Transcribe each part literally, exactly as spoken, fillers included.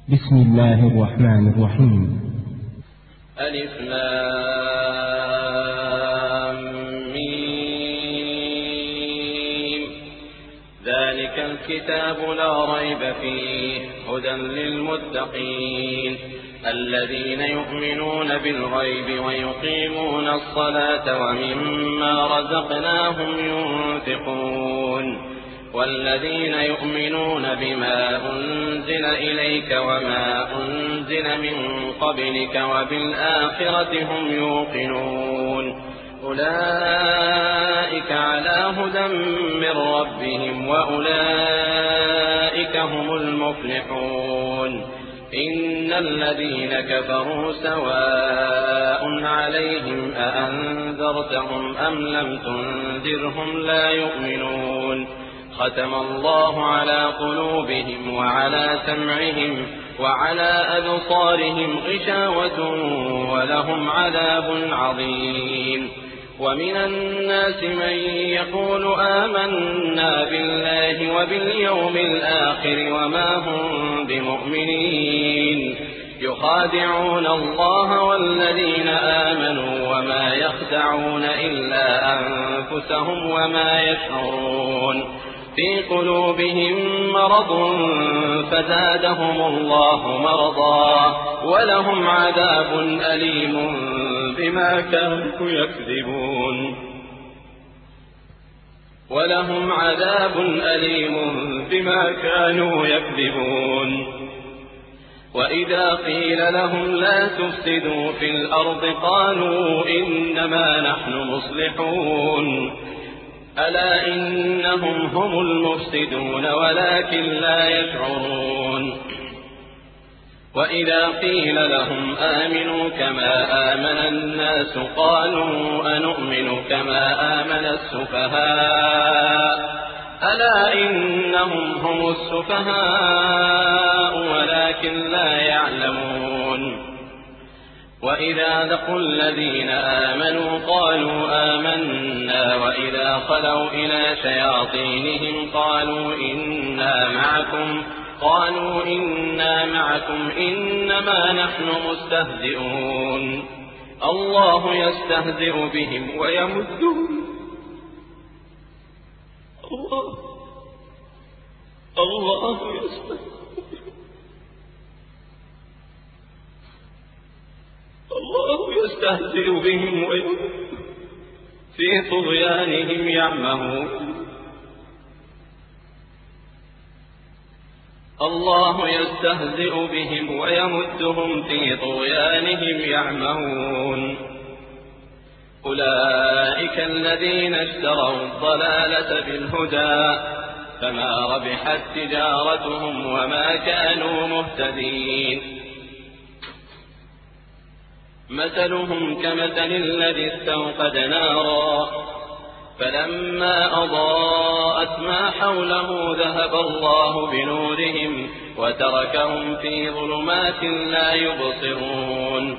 بسم الله الرحمن الرحيم. ألف لام ميم. ذلك الكتاب لا ريب فيه هدى للمتقين الذين يؤمنون بالغيب ويقيمون الصلاة ومما رزقناهم ينفقون والذين يؤمنون بما أنزل إليك وما أنزل من قبلك وبالآخرة هم يوقنون أولئك على هدى من ربهم وأولئك هم المفلحون إن الذين كفروا سواء عليهم أأنذرتهم أم لم تنذرهم لا يؤمنون ختم الله على قلوبهم وعلى سمعهم وعلى أبصارهم غشاوة ولهم عذاب عظيم ومن الناس من يقول آمنا بالله وباليوم الآخر وما هم بمؤمنين يخادعون الله والذين آمنوا وما يخدعون إلا أنفسهم وما يشعرون في قلوبهم مرض فزادهم الله مرضا ولهم عذاب أليم بما كانوا يكذبون ولهم عذاب أليم بما كانوا يكذبون وإذا قيل لهم لا تفسدوا في الأرض قالوا إنما نحن مصلحون ألا إنهم هم المفسدون ولكن لا يشعرون وإذا قيل لهم آمنوا كما آمن الناس قالوا أنؤمن كما آمن السفهاء ألا إنهم هم السفهاء ولكن لا يعلمون وإذا لقوا الذين آمنوا قالوا آمنا وإذا خلوا إلى شياطينهم قالوا إنا معكم قالوا إنا معكم إنما نحن مستهزئون الله يستهزئ بهم ويمدهم الله الله يستهزئ الله يستهزئ بهم ويمدهم في طغيانهم يعمهون الله يستهزئ بهم ويمدهم في طغيانهم يعمهون أولئك الذين اشتروا الضلالة بالهدى فما ربحت تجارتهم وما كانوا مهتدين مثلهم كمثل الذي استوقد نارا فلما أضاءت ما حوله ذهب الله بنورهم وتركهم في ظلمات لا يبصرون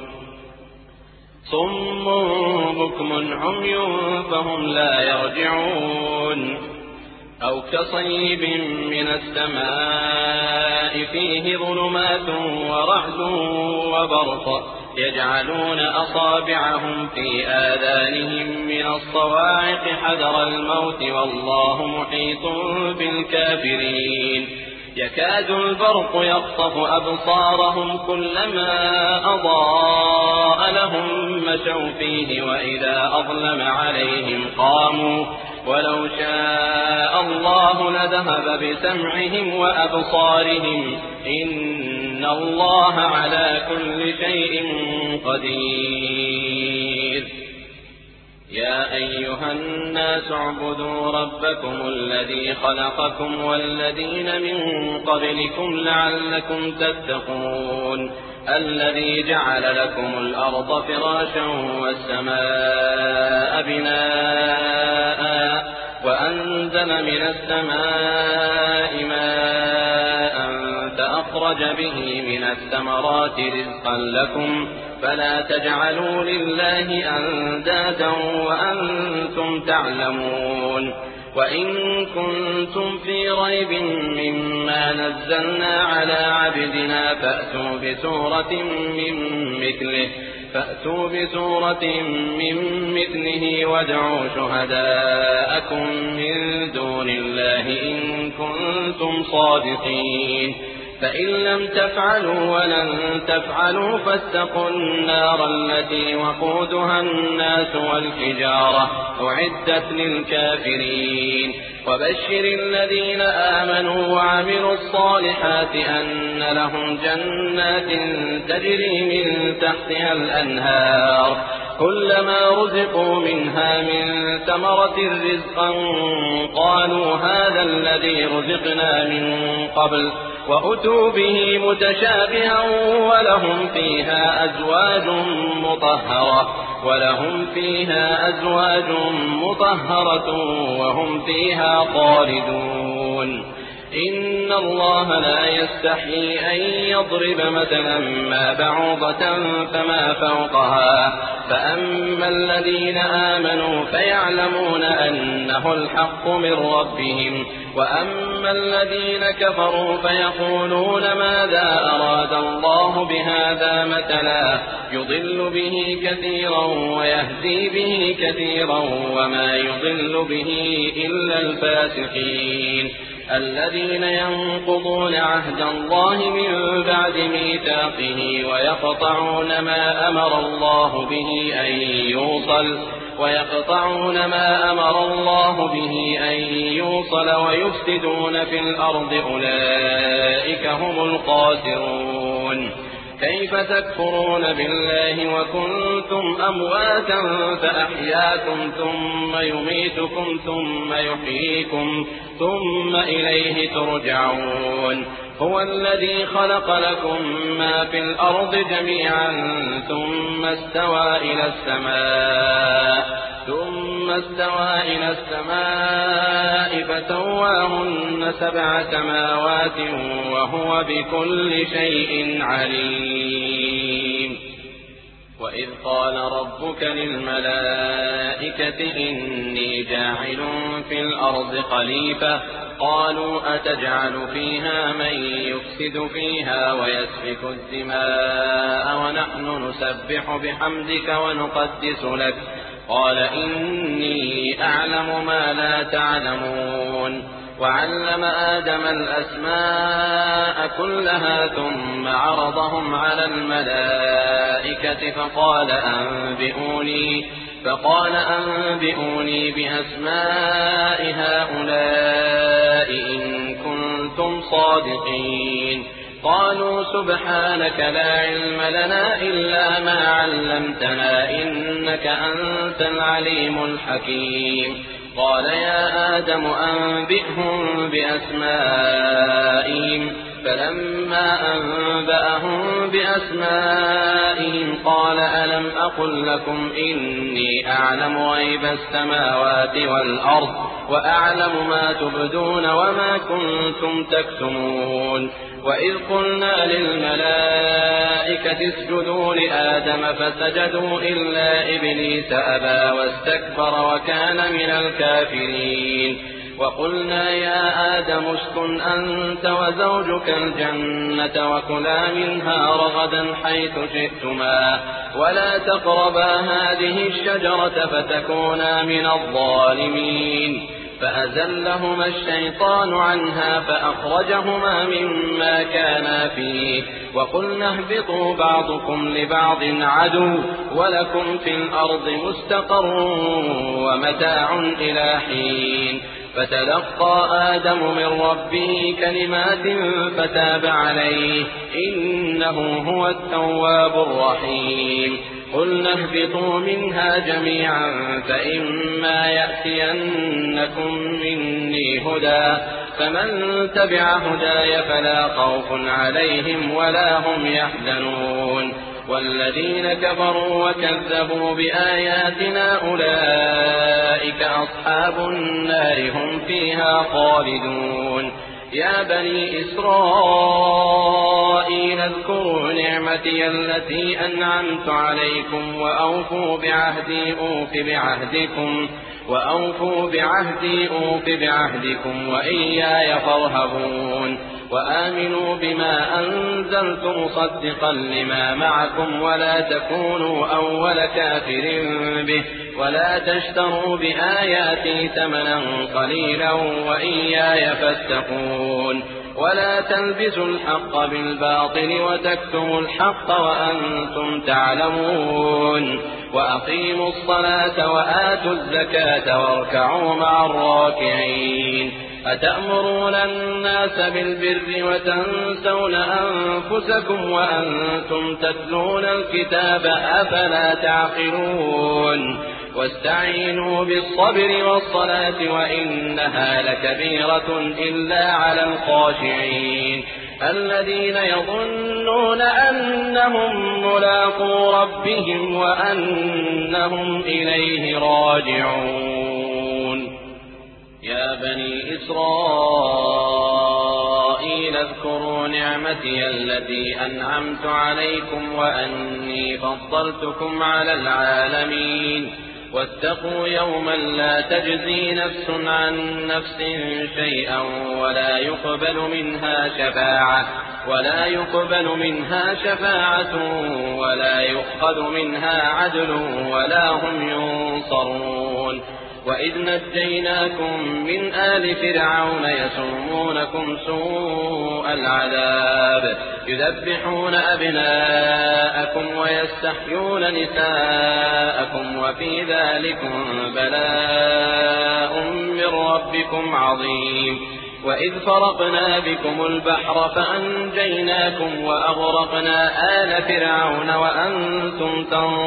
صم بكم عمي فهم لا يرجعون أو كصيب من السماء فيه ظلمات ورعد وبرق يجعلون أصابعهم في آذانهم من الصواعق حذر الموت والله محيط بالكافرين يكاد البرق يخطف أبصارهم كلما أضاء لهم مشوا فيه وإذا أظلم عليهم قاموا ولو شاء الله لذهب بسمعهم وأبصارهم إن الله على كل شيء قدير يا أيها الناس اعبدوا ربكم الذي خلقكم والذين من قبلكم لعلكم تتقون الذي جعل لكم الأرض فراشا والسماء بناء وأنزل من السماء ماء فأخرج به من الثمرات رزقا لكم فلا تجعلوا لله أندادا وأنتم تعلمون وإن كنتم في ريب مما نزلنا على عبدنا فأتوا بسورة من مثله فأتوا بسورة من مثله وادعوا شهداءكم من دون الله إن كنتم صادقين فإن لم تفعلوا ولن تفعلوا فاتقوا النار التي وقودها الناس والحجارة أعدت للكافرين وبشر الذين آمنوا وعملوا الصالحات أن لهم جنات تجري من تحتها الأنهار كلما رزقوا منها من ثمرة رزقا قالوا هذا الذي رزقنا من قبل وأتوا به متشابها ولهم فيها أزواج مطهرة ولهم فيها أزواج مطهرة وهم فيها خالدون إن الله لا يستحيي أن يضرب مثلا ما بعوضة فما فوقها فأما الذين آمنوا فيعلمون أنه الحق من ربهم وأما الذين كفروا فيقولون ماذا أراد الله بهذا مثلا يضل به كثيرا ويهدي به كثيرا وما يضل به إلا الفاسقين الذين ينقضون عهد الله من بعد ميثاقه ويقطعون ما أمر الله به أن يوصل ويقطعون ما أمر الله به أن يوصل ويفسدون في الأرض أولئك هم الخاسرون كيف تكفرون بالله وكنتم أمواتا فأحياكم ثم يميتكم ثم يحييكم ثم إليه ترجعون هو الذي خلق لكم ما في الأرض جميعا ثم استوى إلى السماء ثم استوى إلى السماء فسواهن سبع سماوات وهو بكل شيء عليم وإذ قال ربك للملائكة إني جاعل في الأرض خليفة قالوا أتجعل فيها من يفسد فيها ويسفك الدماء ونحن نسبح بحمدك ونقدس لك قال إني أعلم ما لا تعلمون وعلم آدم الأسماء كلها ثم عرضهم على الملائكة فقال أنبئوني فقال أنبئوني بأسماء هؤلاء إن كنتم صادقين قالوا سبحانك لا علم لنا إلا ما علمتنا إنك أنت العليم الحكيم قال يا آدم أنبئهم بأسمائهم فلما أنبأهم بأسمائهم قال ألم أقل لكم إني أعلم غيب السماوات والأرض وأعلم ما تبدون وما كنتم تكتمون وإذ قلنا للملائكة اسجدوا لآدم فسجدوا إلا إبليس أبى واستكبر وكان من الكافرين وقلنا يا آدم اسكن أنت وزوجك الجنة وكلا منها رغدا حيث شئتما ولا تقربا هذه الشجرة فتكونا من الظالمين فأزلهما الشيطان عنها فأخرجهما مما كانا فيه وقلنا اهبطوا بعضكم لبعض عدو ولكم في الأرض مستقر ومتاع إلى حين فتلقى آدم من ربه كلمات فتاب عليه إنه هو التواب الرحيم قلنا اهبطوا منها جميعا فإما يأتينكم مني هدى فمن تبع هداي فلا خوف عليهم ولا هم يحزنون والذين كفروا وكذبوا بآياتنا أولئك أصحاب النار هم فيها خالدون يا بني إسرائيل اذكروا نعمتي التي أنعمت عليكم وأوفوا بعهدي أوف بعهدكم وأوفوا بعهدي أوف بعهدكم وإياي فارهبون وآمنوا بما أنزلت مصدقا لما معكم ولا تكونوا أول كافر به ولا تشتروا بآياتي ثمنا قليلا وإياي فاتقون ولا تلبسوا الحق بالباطل وتكتموا الحق وأنتم تعلمون وأقيموا الصلاة وآتوا الزكاة واركعوا مع الراكعين أتأمرون الناس بالبر وتنسون أنفسكم وأنتم تتلون الكتاب أفلا تعقلون واستعينوا بالصبر والصلاة وإنها لكبيرة إلا على الخاشعين الذين يظنون أنهم ملاقو ربهم وأنهم إليه راجعون يا بني إسرائيل اذكروا نعمتي التي أنعمت عليكم وأني فضلتكم على العالمين واتقوا يوما لا تجزي نفس عن نفس شيئا ولا يقبل منها شفاعة ولا يقبل منها شفاعة ولا يؤخذ منها عدل ولا هم ينصرون وإذ نجيناكم من آل فرعون يسومونكم سوء العذاب يذبحون أبناءكم ويستحيون نساءكم وفي ذلكم بلاء من ربكم عظيم وإذ فرقنا بكم البحر فأنجيناكم وأغرقنا آل فرعون وأنتم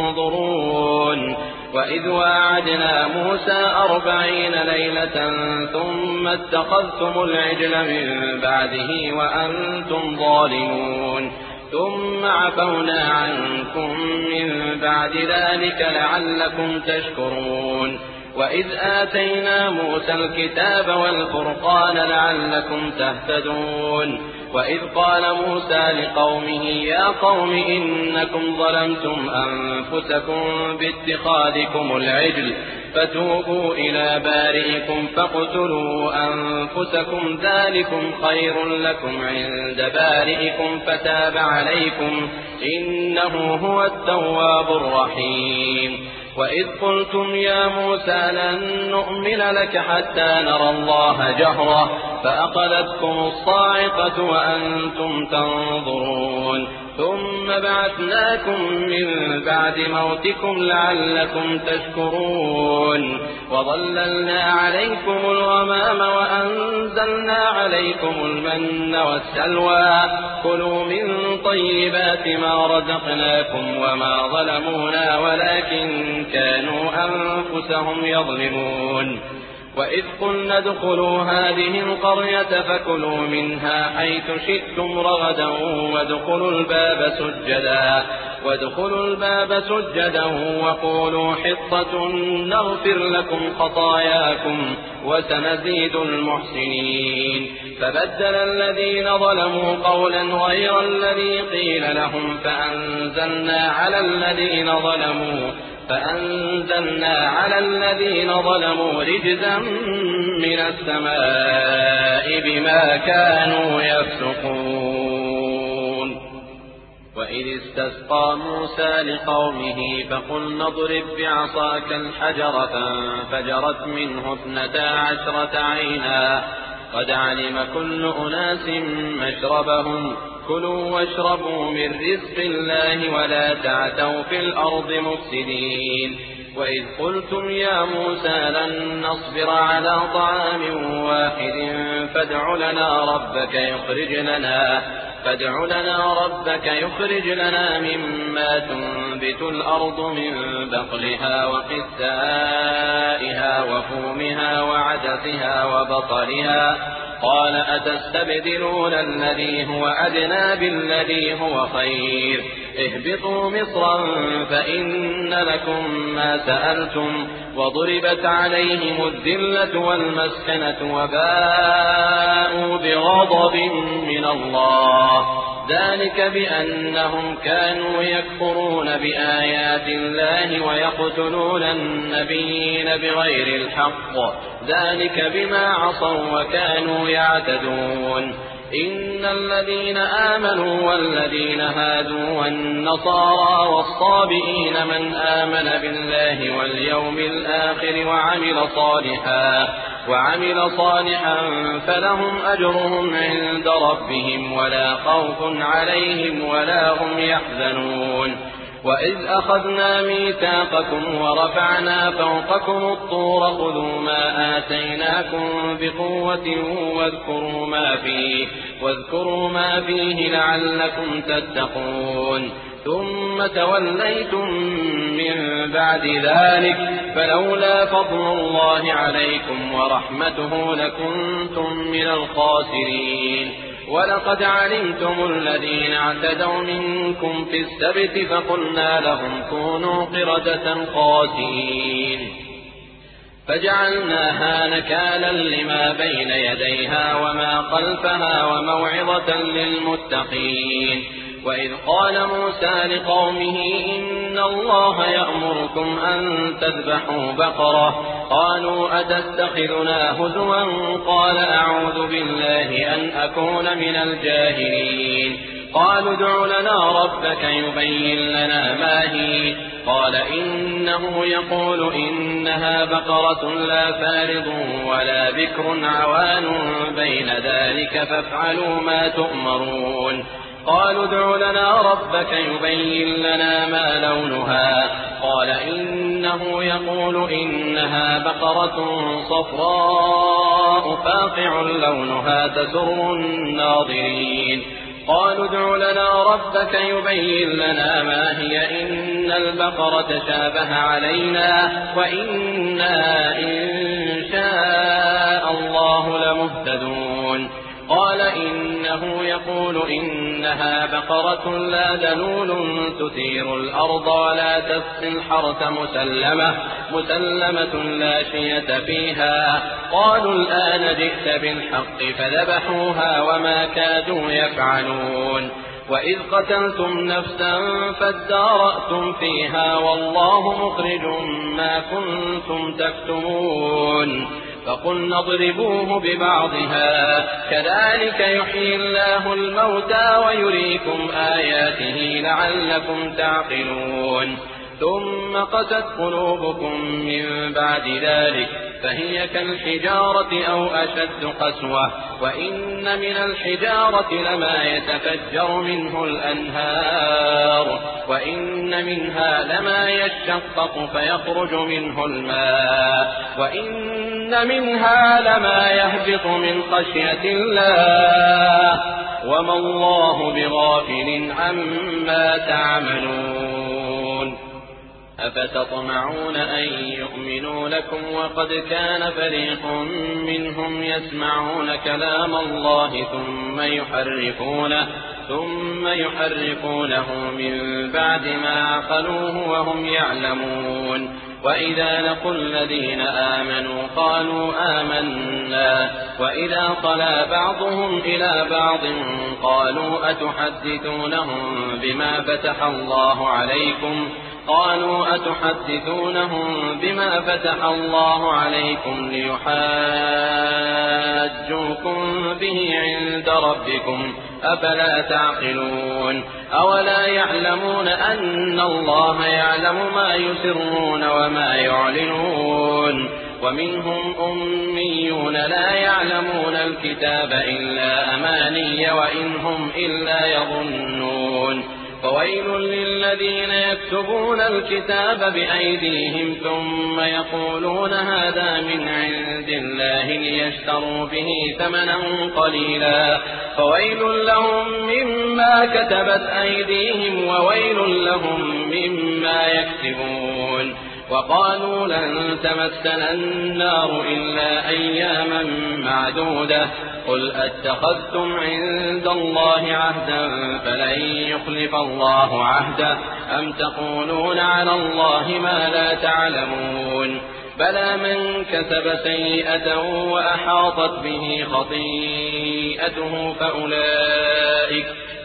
تنظرون وإذ واعدنا موسى أربعين ليلة ثم اتخذتم العجل من بعده وأنتم ظالمون ثم عفونا عنكم من بعد ذلك لعلكم تشكرون وإذ آتينا موسى الكتاب والفرقان لعلكم تهتدون وإذ قال موسى لقومه يا قوم إنكم ظلمتم أنفسكم باتخاذكم العجل فتوبوا إلى بارئكم فاقتلوا أنفسكم ذلكم خير لكم عند بارئكم فتاب عليكم إنه هو التواب الرحيم وإذ قلتم يا موسى لن نؤمن لك حتى نرى الله جهرة فأخذتكم الصاعقة وأنتم تنظرون ثم بعثناكم من بعد موتكم لعلكم تشكرون وظللنا عليكم الغمام وأنزلنا عليكم المن والسلوى كلوا من طيبات ما رزقناكم وما ظلمونا ولكن كانوا أنفسهم يظلمون وإذ قلنا ادخلوا هذه القرية فكلوا منها حيث شئتم رغدا وادخلوا الباب سجدا وادخلوا الباب سجدا وقولوا حطة نغفر لكم خطاياكم وسنزيد المحسنين فبدل الذين ظلموا قولا غير الذي قيل لهم فأنزلنا على الذين ظلموا فأنزلنا على الذين ظلموا رجزا من السماء بما كانوا يفسقون وإذ استسقى موسى لقومه فقلنا اضرب بعصاك الحجر فانفجرت منه اثنتا عشرة عينا قد علم كل أناس مشربهم كلوا واشربوا من رزق الله ولا تعثوا في الأرض مفسدين وإذ قلتم يا موسى لن نصبر على طعام واحد فادع لنا ربك يخرج لنا فادع لنا ربك يخرج لنا مما تنبت الأرض من بقلها وقثائها وفومها وعدسها وبصلها قال أتستبدلون الذي هو أدنى بالذي هو خير اهبطوا مصرا فإن لكم ما سألتم وضربت عليهم الذلة والمسكنة وباءوا بغضب من الله ذلك بأنهم كانوا يكفرون بآيات الله ويقتلون النبيين بغير الحق ذلك بما عصوا وكانوا يعتدون إن الذين آمنوا والذين هادوا والنصارى والصابئين من آمن بالله واليوم الآخر وعمل صالحا وعمل صالحا فلهم أجرهم عند ربهم ولا خوف عليهم ولا هم يحزنون وإذ أخذنا ميثاقكم ورفعنا فوقكم الطور خذوا ما آتيناكم بقوة واذكروا ما فيه واذكروا ما فيه لعلكم تتقون ثم توليتم من بعد ذلك فلولا فضل الله عليكم ورحمته لكنتم من الخاسرين ولقد علمتم الذين اعتدوا منكم في السبت فقلنا لهم كونوا قردة خاسئين فجعلناها نكالا لما بين يديها وما خلفها وموعظة للمتقين وإذ قال موسى لقومه إن الله يأمركم أن تذبحوا بقرة قالوا أتتخذنا هزوا قال أعوذ بالله أن أكون من الجاهلين قالوا ادع لنا ربك يبين لنا ما هي قال إنه يقول إنها بقرة لا فارض ولا بكر عوان بين ذلك فافعلوا ما تؤمرون قالوا ادع لنا ربك يبين لنا ما لونها قال إنه يقول إنها بقرة صفراء فاقع لونها تسر الناظرين قالوا ادع لنا ربك يبين لنا ما هي إن البقرة شابه علينا وإنا إن شاء الله لمهتدون قال إنه يقول إنها بقرة لا ذلول تثير الأرض ولا تسقي الحرث مسلمة مسلمة لا شية فيها قالوا الآن جئت بالحق فذبحوها وما كادوا يفعلون وإذ قتلتم نفسا فادارأتم فيها والله مخرج ما كنتم تكتمون فقلنا اضربوه ببعضها كذلك يحيي الله الموتى ويريكم آياته لعلكم تعقلون ثم قست قلوبكم من بعد ذلك فهي كالحجارة أو أشد قسوة وإن من الحجارة لما يتفجر منه الأنهار وإن منها لما يشقق فيخرج منه الماء وإن منها لما يهبط من خشية الله وما الله بغافل عما تعملون أفتطمعون أن يؤمنوا لكم وقد كان فريق منهم يسمعون كلام الله ثم يحرفونه ثم يحرفونه من بعد ما عقلوه وهم يعلمون وإذا لقوا الذين آمنوا قالوا آمنا وإذا خلا بعضهم إلى بعض قالوا أتحدثونهم بما فتح الله عليكم قالوا أتحدثونهم بما فتح الله عليكم ليحاجوكم به عند ربكم أفلا تعقلون أولا يعلمون أن الله يعلم ما يسرون وما يعلنون ومنهم أميون لا يعلمون الكتاب إلا أماني وإن هم إلا يظنون فويل للذين يكتبون الكتاب بأيديهم ثم يقولون هذا من عند الله ليشتروا به ثمنا قليلا فويل لهم مما كتبت أيديهم وويل لهم مما يكسبون وقالوا لن تمسنا النار إلا أياما معدودة قل أتخذتم عند الله عهدا فلن يخلف الله عهده أم تقولون على الله ما لا تعلمون بلى من كسب سيئة وأحاطت به خطيئته فأولئك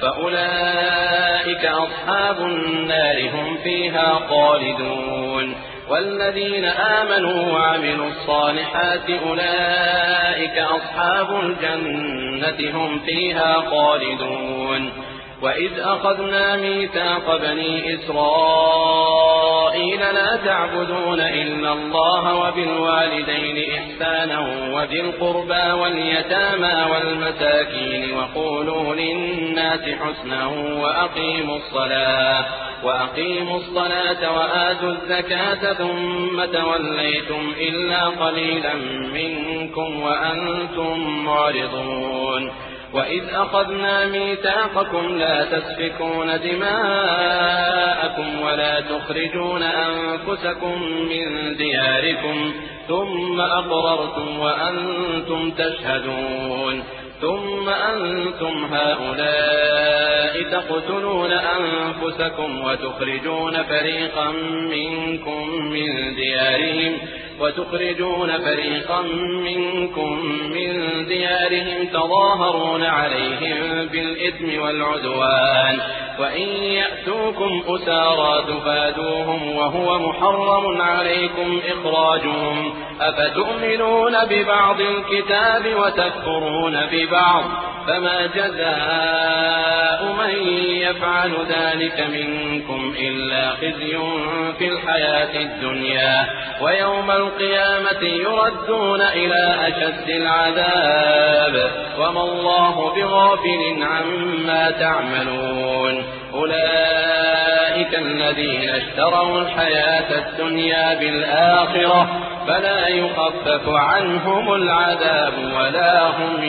فأولئك أصحاب النار هم فيها خالدون والذين آمنوا وعملوا الصالحات أولئك أصحاب الجنة هم فيها خالدون وإذ أخذنا ميثاق بني إسرائيل لا تعبدون إلا الله وبالوالدين إحسانا وذي القربى واليتامى والمساكين وقولوا للناس حسنا وأقيموا الصلاة وأقيموا الصلاة وآتوا الزكاة ثم توليتم إلا قليلا منكم وأنتم معرضون وإذ أخذنا ميثاقكم لا تسفكون دماءكم ولا تخرجون أنفسكم من دياركم ثم أقررتم وأنتم تشهدون ثم أنتم هؤلاء تقتلون أنفسكم وتخرجون فريقا منكم من ديارهم وتخرجون فريقا منكم من ديارهم تظاهرون عليهم بالإثم والعدوان وإن يأتوكم أسارى تفادوهم وهو محرم عليكم إخراجهم أفتؤمنون ببعض الكتاب وتكفرون ببعض فما جزاء من يفعل ذلك منكم إلا خزي في الحياة الدنيا ويوم القيامة يردون إلى أشد العذاب وما الله بغافل عما تعملون أولئك الذين اشتروا الحياة الدنيا بالآخرة فلا يخفف عنهم العذاب ولا هم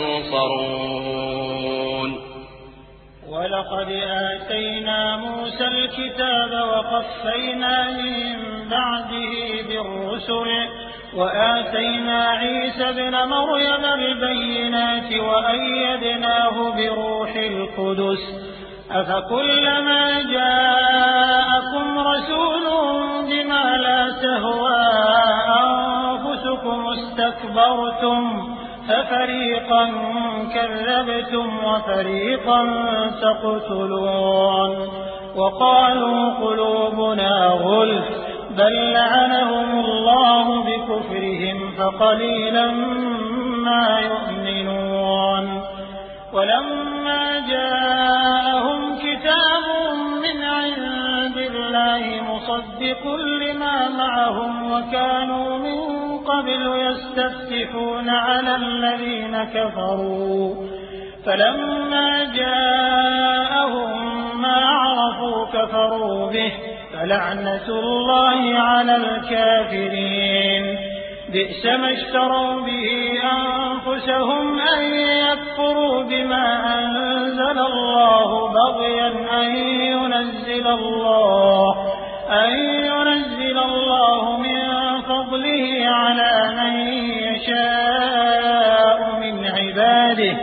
ينصرون ولقد آتينا موسى الكتاب وقفينا من بعده بالرسل وآتينا عيسى ابن مريم البينات وأيدناه بروح القدس أفكلما جاءكم رسول بما لا تهوى أنفسكم استكبرتم ففريقا كذبتم وفريقا تقتلون وقالوا قلوبنا غلف بل لعنهم الله بكفرهم فقليلا ما يؤمنون ولما جاءهم كتاب من عند الله مصدق لما معهم وكانوا من قبل يستفتحون على الذين كفروا فلما جاءهم ما عرفوا كفروا به فلعنة الله على الكافرين بئس ما اشتروا به أنفسهم أن يكفروا بما أنزل الله بغيا أن ينزل الله أن ينزل الله من فضله على من يشاء من عباده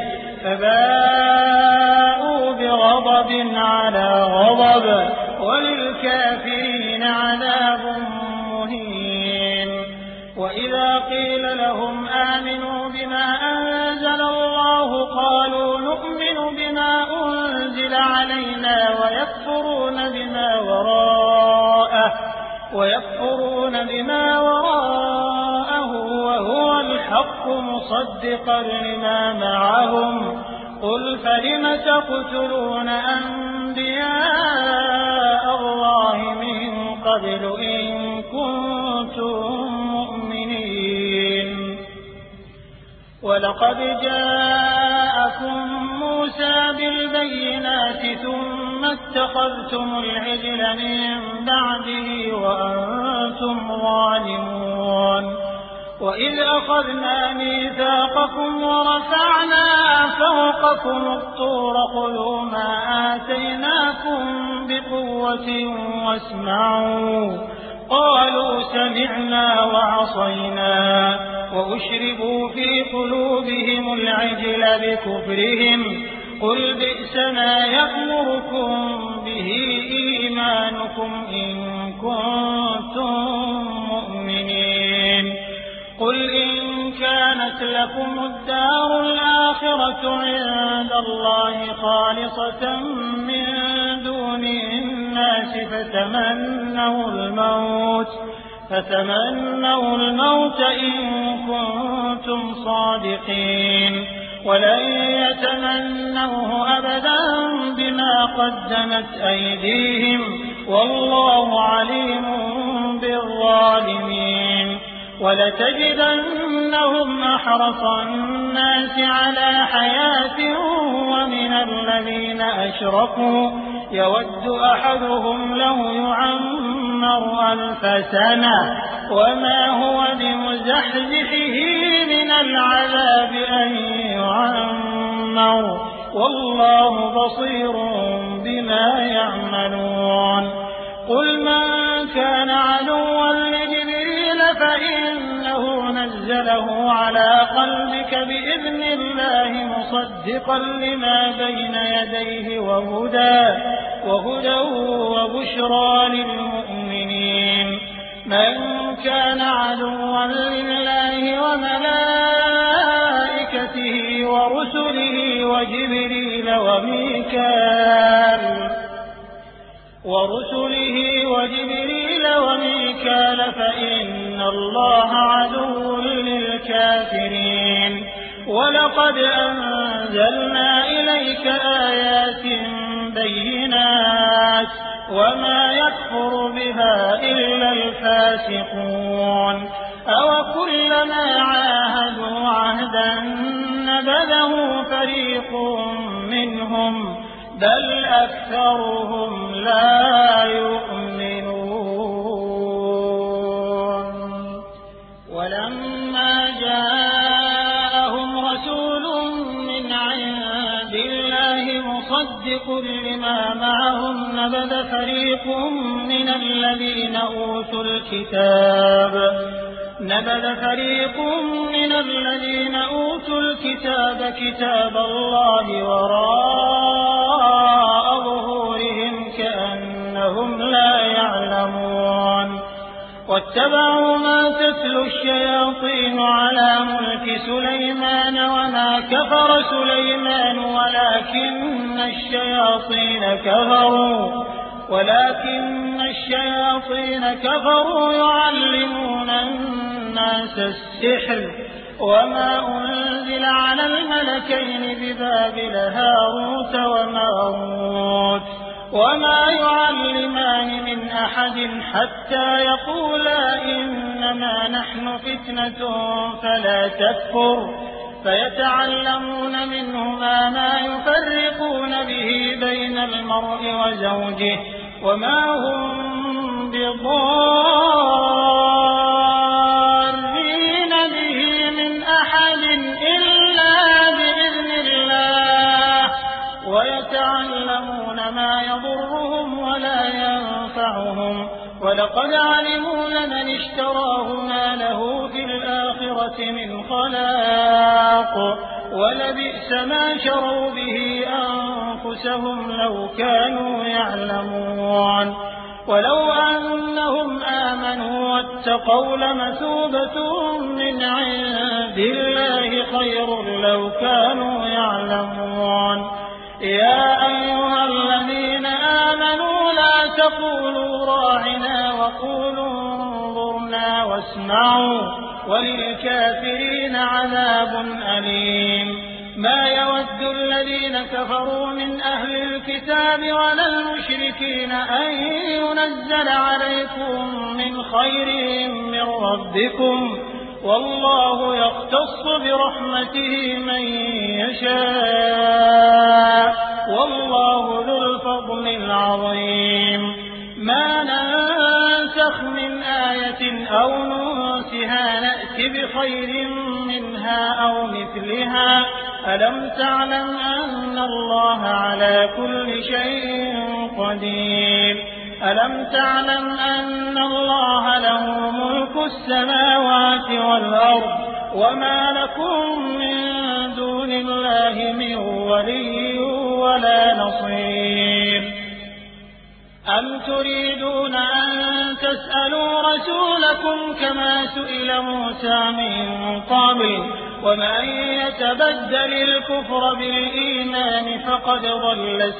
فباءوا بغضب على غضب وللكافرين عذاب مهين وإذا قيل لهم آمنوا بما أنزل الله قالوا نؤمن بما أنزل علينا ويكفرون بما وراءه ويكفرون بما وراءه وهو الحق مصدقا لما معهم قل فلم تقتلون أنبياء الله من قبل إن كنتم مؤمنين ولقد جاءكم موسى بالبينات ثم اتخذتم العجل من بعده وأنتم ظالمون وإذ أخذنا ميثاقكم ورفعنا فوقكم الطور خذوا ما آتيناكم بقوة واسمعوا قالوا سمعنا وعصينا وأشربوا في قلوبهم العجل بكفرهم قل بئس ما يأمركم به إيمانكم إن كنتم مؤمنين قل إن كانت كانت لكم الدار الآخرة عند الله خالصة من دون الناس فتمنوا الموت فتمنوا الموت إن كنتم صادقين ولن يتمنوه أبدا بما قدمت أيديهم والله عليم بالظالمين ولتجدنهم أحرص الناس على حياة ومن الذين أشركوا يود أحدهم لو يعمر ألف سنة وما هو بمزحزحه من العذاب أن يعمر والله بصير بما يعملون قل من كان عدوا لجبريل فإنه نزله على قلبك بإذن الله مصدقا لما بين يديه وهدى وهدى وبشرى للمؤمنين من كان عدوا لله وملائكته ورسله وجبريل وميكال ورسله وجبريل وميكال فإن الله عدو للكافرين ولقد أنزلنا إليك آيات بينات وما يكفر بها إلا الفاسقون أوكلما عاهدوا عهدا نبذه فريق منهم بل أكثرهم لا يؤمنون ولما جاءهم رسول من عند الله مصدق لما معهم نبذ فريق من الذين أوتوا الكتاب نبذ فريق من الذين أوتوا الكتاب كتاب الله وراء ظهورهم كأنهم لا يعلمون واتبعوا ما تتلو الشياطين على ملك سليمان وما كفر سليمان ولكن الشياطين كفروا ولكن الشياطين كفروا يعلمون الناس السحر وما أنزل على الملكين ببابل هاروت وماروت وما يعلمان من أحد حتى يقولا إنما نحن فتنة فلا تكفر فيتعلمون منهما ما يفرقون به بين المرء وزوجه وما هم بضارين به من أحد إلا بإذن الله ويتعلمون ما يضرهم ولا ينفعهم ولقد علموا لمن اشتراه ما له في الآخرة من خلاق ولبئس ما شروا به أنفسهم لو كانوا يعلمون ولو أنهم آمنوا واتقوا لمثوبة من عند الله خير لو كانوا يعلمون يا أيها الذين آمنوا لا تقولوا راعنا وقولوا انظرنا واسمعوا وللكافرين عذاب أليم ما يود الذين كفروا من أهل الكتاب ولا المشركين أن ينزل عليكم من خير من ربكم والله يختص برحمته من يشاء والله ذو الفضل العظيم ما ننسخ من آية أو ننسها نأت بخير منها أو مثلها ألم تعلم أن الله على كل شيء قدير ألم تعلم أن الله له ملك السماوات والأرض وما لكم من دون الله من ولي ولا نصير أم تريدون أن تسألوا رسولكم كما سئل موسى من قبل ومن يتبدل الكفر بالإيمان فقد ضل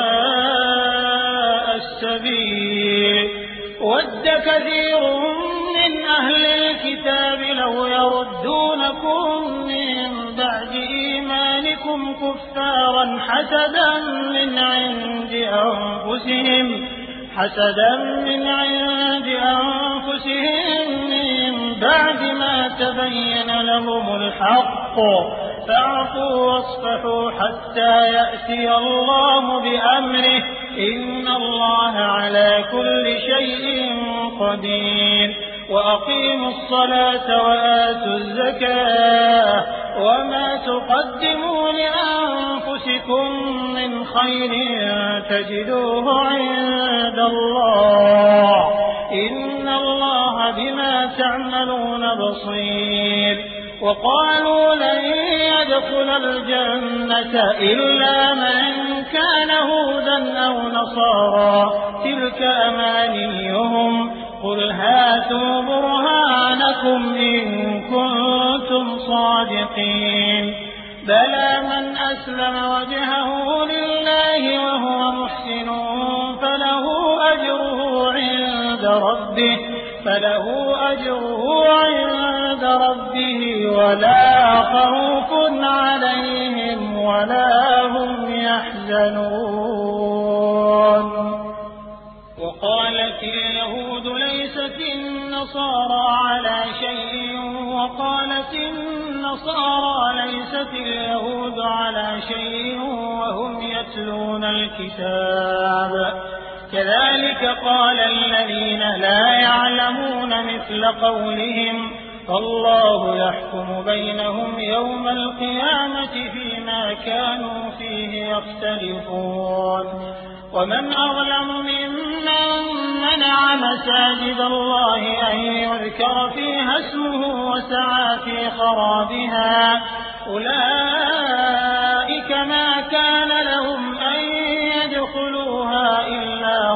سواء السبيل ود كثير من أهل الكتاب لو يردونكم من بعد إيمانكم كفارا حسدا من عند أنفسهم حسدا من عند أنفسهم من بعد ما تبين لهم الحق فاعفوا واصفحوا حتى يأتي الله بأمره إن الله على كل شيء قدير وأقيموا الصلاة وآتوا الزكاة وما تقدموا لأنفسكم من خير تجدوه عند الله إن الله بما تعملون بصير وقالوا لن يدخل الجنة إلا من كان هودا أو نصارى تلك أمانيهم قل هاتوا برهانكم إن كنتم صادقين بلى من أسلم وجهه لله وهو محسن فله أجره عند ربه فله أجره عند ربه ولا خوف عليهم ولا هم يحزنون وقالت اليهود ليست النصارى على شيء وقالت النصارى ليست اليهود على شيء وهم يتلون الكتاب كذلك قال الذين لا يعلمون مثل قولهم فالله يحكم بينهم يوم القيامة فيما كانوا فيه يختلفون ومن أظلم ممن منع مساجد الله أن يذكر فيها اسمه وسعى في خرابها أولئك ما كان لهم أن يدخلوها إلا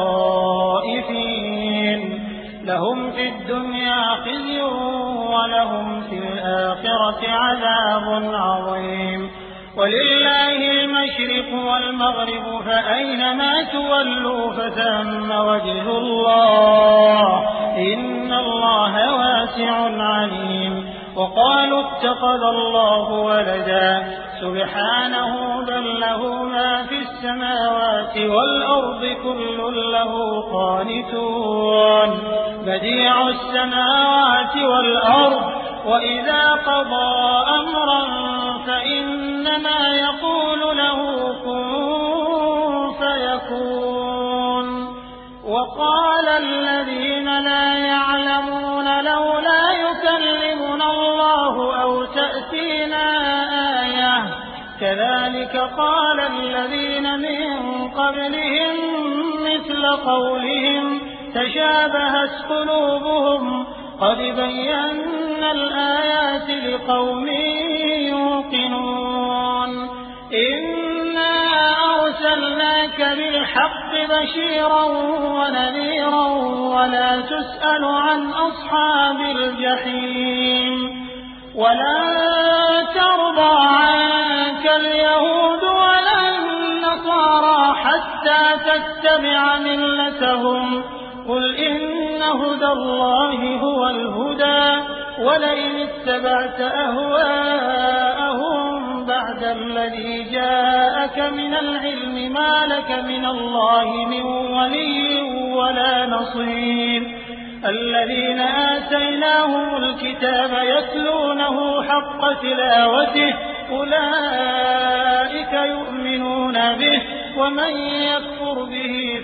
خائفين لهم في الدنيا خزي ولهم في الآخرة عذاب عظيم ولله المشرق والمغرب فأينما تولوا فثم وجه الله إن الله واسع عليم وقالوا اتخذ الله ولدا سبحانه بل له ما في السماوات والأرض كل له قانتون بديع السماوات والأرض وإذا قضى أمرا فإنما يقول له كن فيكون وقال الذين لا يعلمون لولا يكلمنا الله أو تأتينا آية كذلك قال الذين من قبلهم مثل قولهم تشابهت قلوبهم قد بينا الآيات لقوم يوقنون إنا أرسلناك بالحق بشيرا ونذيرا ولا تسأل عن أصحاب الجحيم ولا ترضى عنك اليهود ولا النصارى حتى تتبع ملتهم قل إن هدى الله هو الهدى ولئن اتبعت أهواءهم بعد الذي جاءك من العلم ما لك من الله من ولي ولا نصير الذين آتيناهم الكتاب يتلونه حق تلاوته أولئك يؤمنون به ومن يكفر به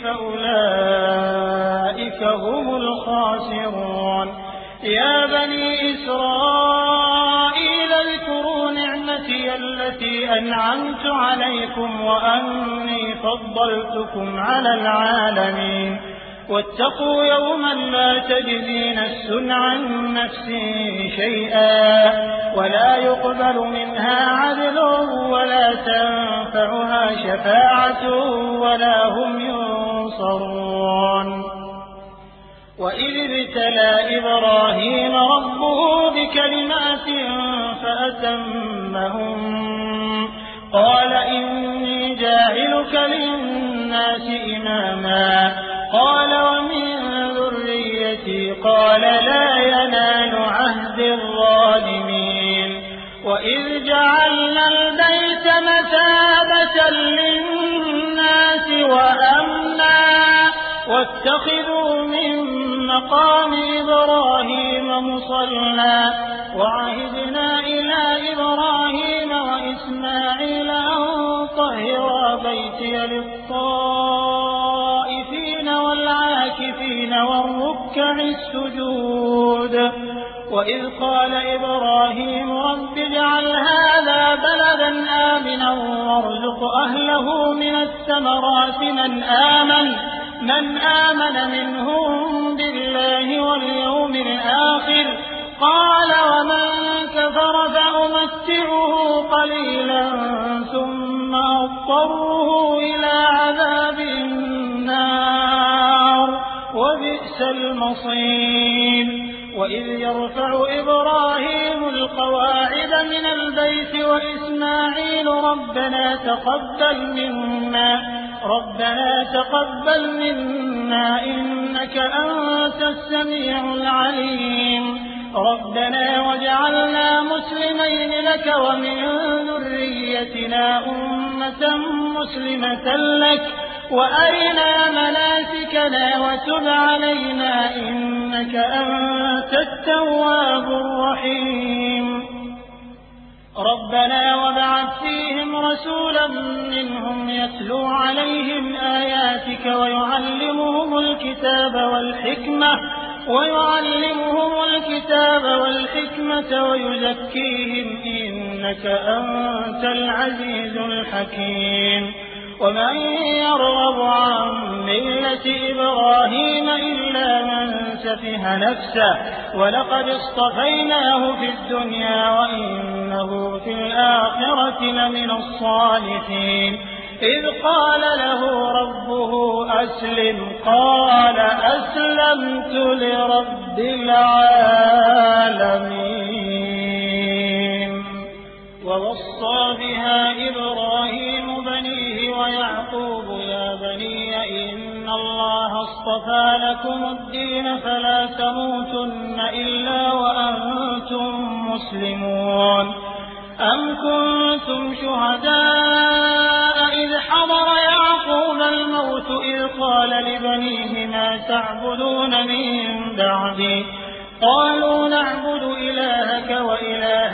فأولئك هم الخاسرون يا بني إسرائيل اذكروا نعمتي التي أنعمت عليكم وأني فضلتكم على العالمين واتقوا يوما لا تجزي نفس عن نفس شيئا ولا يقبل منها عدل ولا تنفعها شفاعة ولا هم ينصرون وإذ ابتلى إبراهيم ربه بكلمات فأتمهن قال إني جاعلك للناس إماما قال ومن ذريتي قال لا ينال عهد الظالمين وإذ جعلنا البيت مثابة للناس وأمنا واتخذوا من مقام إبراهيم مصلى وعهدنا إلى إبراهيم وإسماعيل أن طهرا بيتي للطائفين والعاكفين والركع السجود وإذ قال إبراهيم رب اجعل هذا بلدا آمنا وارزق أهله من الثمرات من آمن من آمن منهم بالله واليوم الآخر قال ومن كفر فأمتعه قليلا ثم أضطره إلى عذاب النار وبئس المصير وإذ يرفع إبراهيم القواعد من البيت وإسماعيل ربنا تقبل منا ربنا تقبل منا إنك أنت السميع العليم ربنا واجعلنا مسلمين لك ومن ذريتنا أمة مسلمة لك وأرنا مناسكنا وتب علينا إنك أنت التواب الرحيم ربنا وابعث فيهم رسولا منهم يتلو عليهم آياتك ويعلمهم الكتاب والحكمة ويعلمهم الكتاب والحكمة ويزكيهم إنك أنت العزيز الحكيم ومن يرغب عن ملة إبراهيم إلا من سفه نفسه ولقد اصطفيناه في الدنيا وإنه في الآخرة لمن الصالحين إذ قال له ربه أسلم قال أسلمت لرب العالمين ووصى بها إبراهيم بنيه ويعقوب يا بني إن الله اصطفى لكم الدين فلا تموتن إلا وأنتم مسلمون أم كنتم شهداء إذ حضر يعقوب الموت إذ قال لبنيه ما تعبدون من بعدي قالوا نعبد إلهك وإله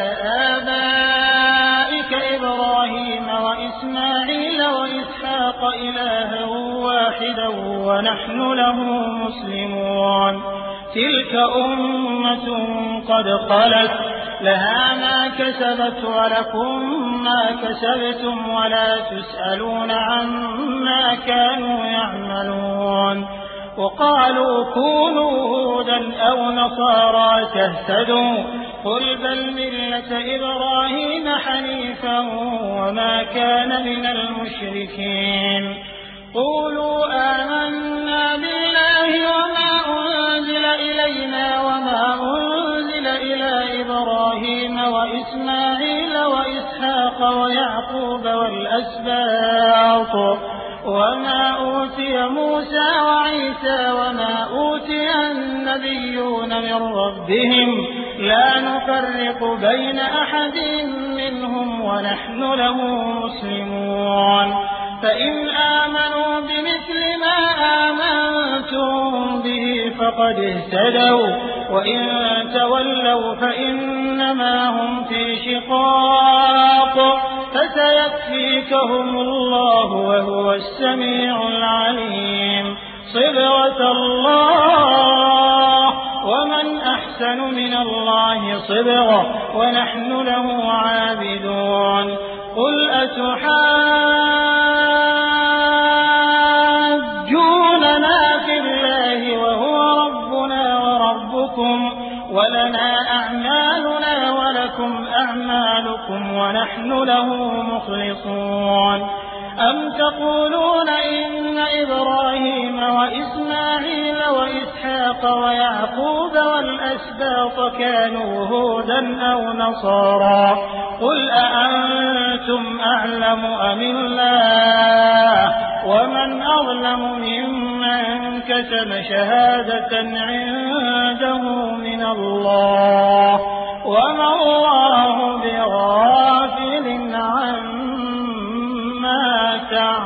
آبائك إبراهيم وإسماعيل وإسحاق إلها واحدا ونحن له مسلمون تلك أمة قد خلت لها ما كسبت ولكم ما كسبتم ولا تسألون عما كانوا يعملون وقالوا كونوا هودا أو نصارى تهتدوا قل بل ملة إبراهيم حنيفا وما كان من المشركين قولوا آمنا بالله وما أنزل إلينا وما أنزل إلى إبراهيم وإسماعيل وإسحاق ويعقوب والأسباط وما أوتي موسى وعيسى وما أوتي النبيون من ربهم لا نفرق بين أحد منهم ونحن له مسلمون فإن آمنوا بمثل ما آمنتم به فقد اهتدوا وإن تولوا فإنما هم في شقاق فسيكفيكهم الله وهو السميع العليم صبغة الله ومن أحسن من الله صبغة ونحن له عابدون قل أتحاجوننا في الله وهو ربنا وربكم ولنا أعمالنا ولكم أعمالكم ونحن له مخلصون أم تقولون إن إبراهيم وإسماعيل وإسحاق وإسحاق ويعقوب والأسباط كانوا هودا أو نصارى قل أأنتم أعلم أم الله ومن أظلم ممن كتم شهادة عنده من الله وما الله بغافل عما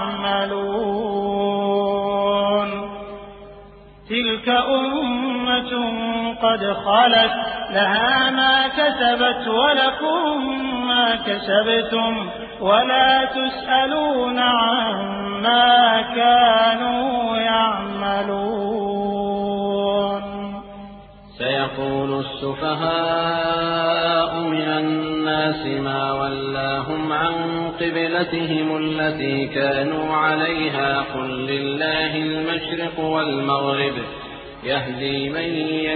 تعملون تلك أمة قد خلت لها ما كسبت ولكم ما كسبتم ولا تسألون عما كانوا يعملون سيقول السفهاء من الناس ما ولاهم عن قبلتهم التي كانوا عليها قل لله المشرق والمغرب يهدي من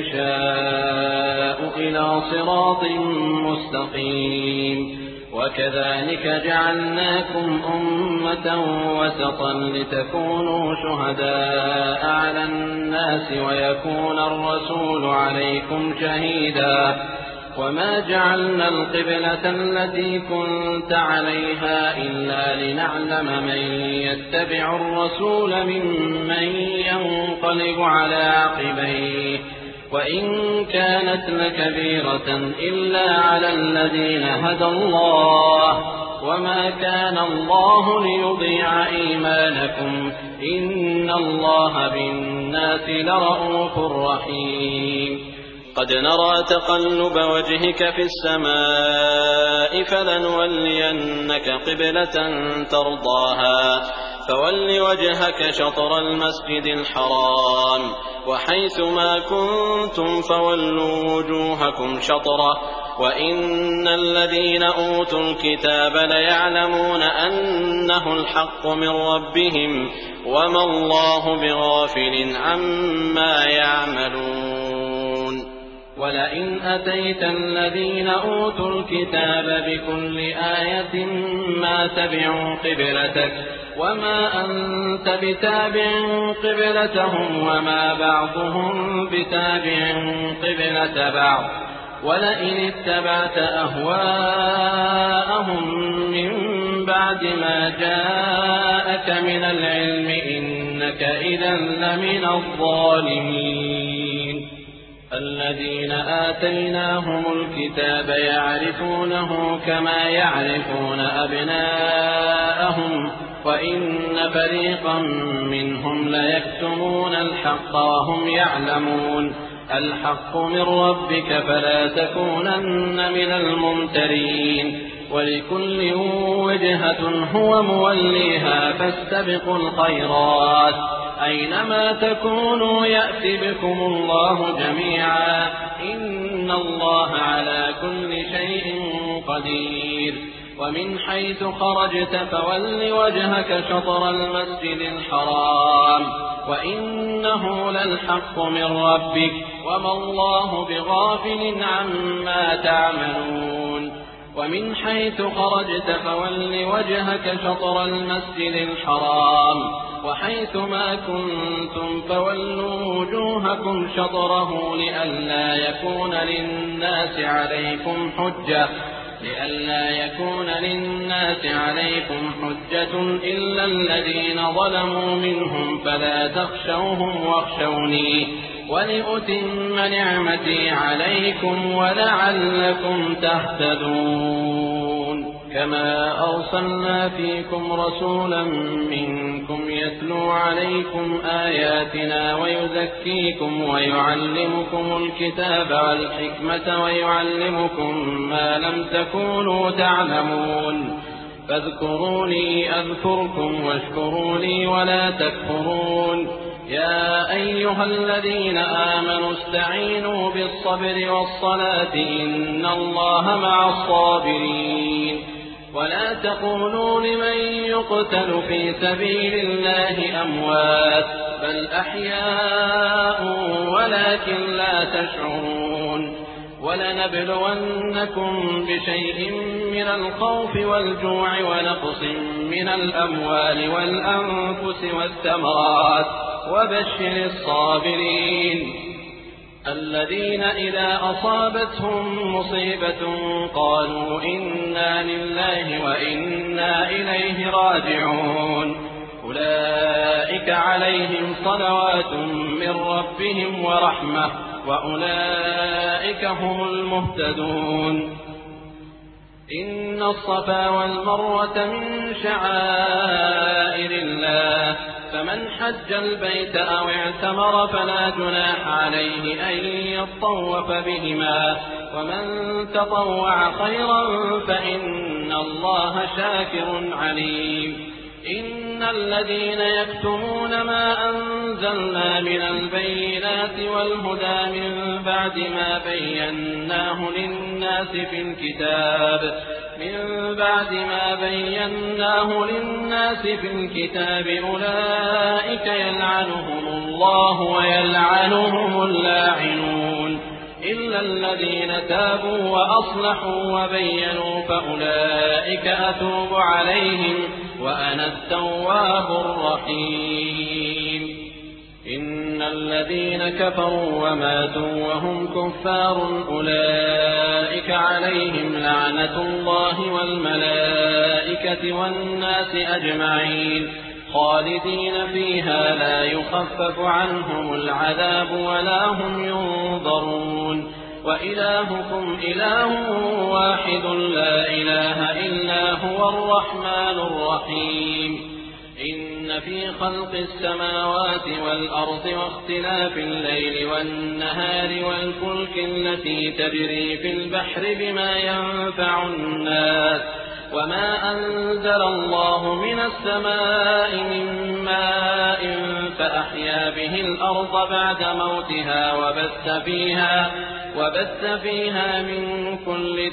يشاء إلى صراط مستقيم وكذلك جعلناكم أمة وسطا لتكونوا شهداء على الناس ويكون الرسول عليكم شهيدا وما جعلنا القبلة التي كنت عليها إلا لنعلم من يتبع الرسول ممن ينقلب على عقبيه وإن كانت لكبيرة إلا على الذين هدى الله وما كان الله ليضيع إيمانكم إن الله بالناس لرءوف رحيم قد نرى تقلب وجهك في السماء فلنولينك قبلة ترضاها فول وجهك شطر المسجد الحرام وحيث ما كنتم فولوا وجوهكم شطره وإن الذين أوتوا الكتاب ليعلمون أنه الحق من ربهم وما الله بغافل عما يعملون ولئن أتيت الذين أوتوا الكتاب بكل آية ما تبعوا قبلتك وما أنت بتابع قبلتهم وما بعضهم بتابع قبلة بعض ولئن اتبعت أهواءهم من بعد ما جاءك من العلم إنك إذا لمن الظالمين الذين آتيناهم الكتاب يعرفونه كما يعرفون أبناءهم وإن فريقا منهم ليكتمون الحق وهم يعلمون الحق من ربك فلا تكونن من الممترين ولكل وجهة هو موليها فاستبقوا الخيرات أينما تكونوا يأتي بكم الله جميعا إن الله على كل شيء قدير ومن حيث خرجت فول وجهك شطر المسجد الحرام وإنه للحق من ربك وما الله بغافل عما تعملون ومن حيث خرجت فول وجهك شطر المسجد الحرام وحيث ما كنتم فولوا وجوهكم شطره لئلا يكون للناس عليكم حجة لئلا يكون للناس عليكم حجة إلا الذين ظلموا منهم فلا تخشوهم واخشوني ولأتم نعمتي عليكم ولعلكم تهتدون كما أرسلنا فيكم رسولا منكم يتلو عليكم آياتنا ويزكيكم ويعلمكم الكتاب والحكمة ويعلمكم ما لم تكونوا تعلمون فاذكروني أذكركم واشكروا لي ولا تكفرون يا أيها الذين آمنوا استعينوا بالصبر والصلاة إن الله مع الصابرين ولا تقولوا لمن يقتل في سبيل الله أموات بل أحياء ولكن لا تشعرون ولنبلونكم بشيء من الخوف والجوع ونقص من الأموال والأنفس والثمرات وبشر الصابرين الذين إذا أصابتهم مصيبة قالوا إنا لله وإنا إليه راجعون أولئك عليهم صلوات من ربهم ورحمة وأولئك هم المهتدون إن الصفا والمروة من شعائر الله فمن حج البيت أو اعتمر فلا جناح عليه أن يطوف بهما ومن تطوع خيرا فإن الله شاكر عليم إن الذين يكتمون ما أنزلنا من البينات والهدى من بعد ما بيناه للناس في الكتاب من بعد ما بيناه للناس في الكتاب أولئك يلعنهم الله ويلعنهم اللاعنون إلا الذين تابوا وأصلحوا وبينوا فأولئك أتوب عليهم وأنا التواب الرحيم إن الذين كفروا وماتوا وهم كفار أولئك عليهم لعنة الله والملائكة والناس أجمعين خالدين فيها لا يخفف عنهم العذاب ولا هم ينظرون وإلهكم إله واحد لا إله إلا هو الرحمن الرحيم إن في خلق السماوات والأرض واختلاف الليل والنهار والفلك التي تجري في البحر بما ينفع الناس وما أنزل الله من السماء من ماء فأحيا به الأرض بعد موتها وبث فيها, وبث فيها من كل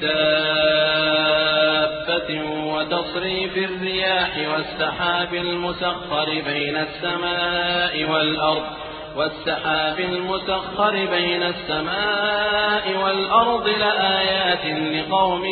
دابة وتصريف الرياح والسحاب المسخر بين السماء والأرض والسحاب المسخر بين السماء والأرض لآيات لقوم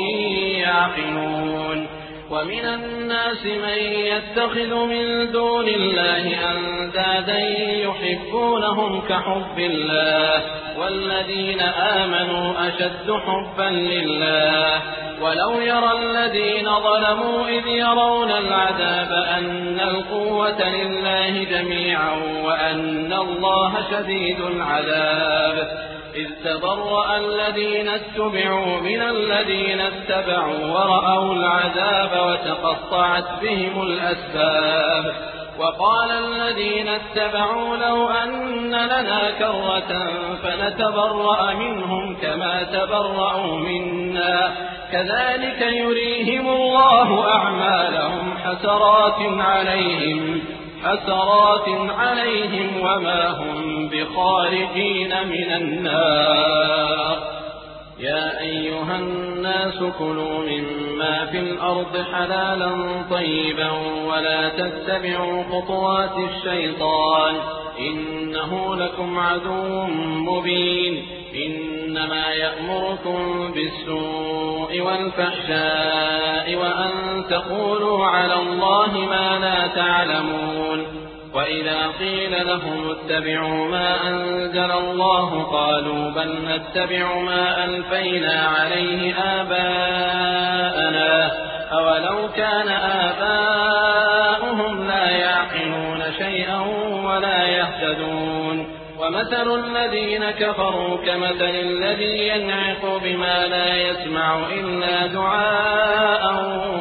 يعقلون ومن الناس من يتخذ من دون الله أندادا يحبونهم كحب الله والذين آمنوا أشد حبا لله ولو يرى الذين ظلموا إذ يرون العذاب أن القوة لله جميعا وأن الله شديد العذاب إذ تبرأ الذين اتبعوا من الذين اتبعوا ورأوا العذاب وتقطعت بهم الأسباب وقال الذين اتبعوا لو أن لنا كرة فنتبرأ منهم كما تبرأوا منا كذلك يريهم الله أعمالهم حسرات عليهم حسرات عليهم وما هم بخارجين من النار يا أيها الناس كلوا مما في الأرض حلالا طيبا ولا تتبعوا خطوات الشيطان إنه لكم عدو مبين إنما يأمركم بالسوء والفحشاء وأن تقولوا على الله ما لا تعلمون وإذا قيل لهم اتبعوا ما أنزل الله قالوا بل نتبع ما ألفينا عليه آباءنا أولو كان آباؤهم لا يعقلون شيئا ولا يهتدون ومثل الذين كفروا كمثل الذي ينعق بما لا يسمع إلا دعاء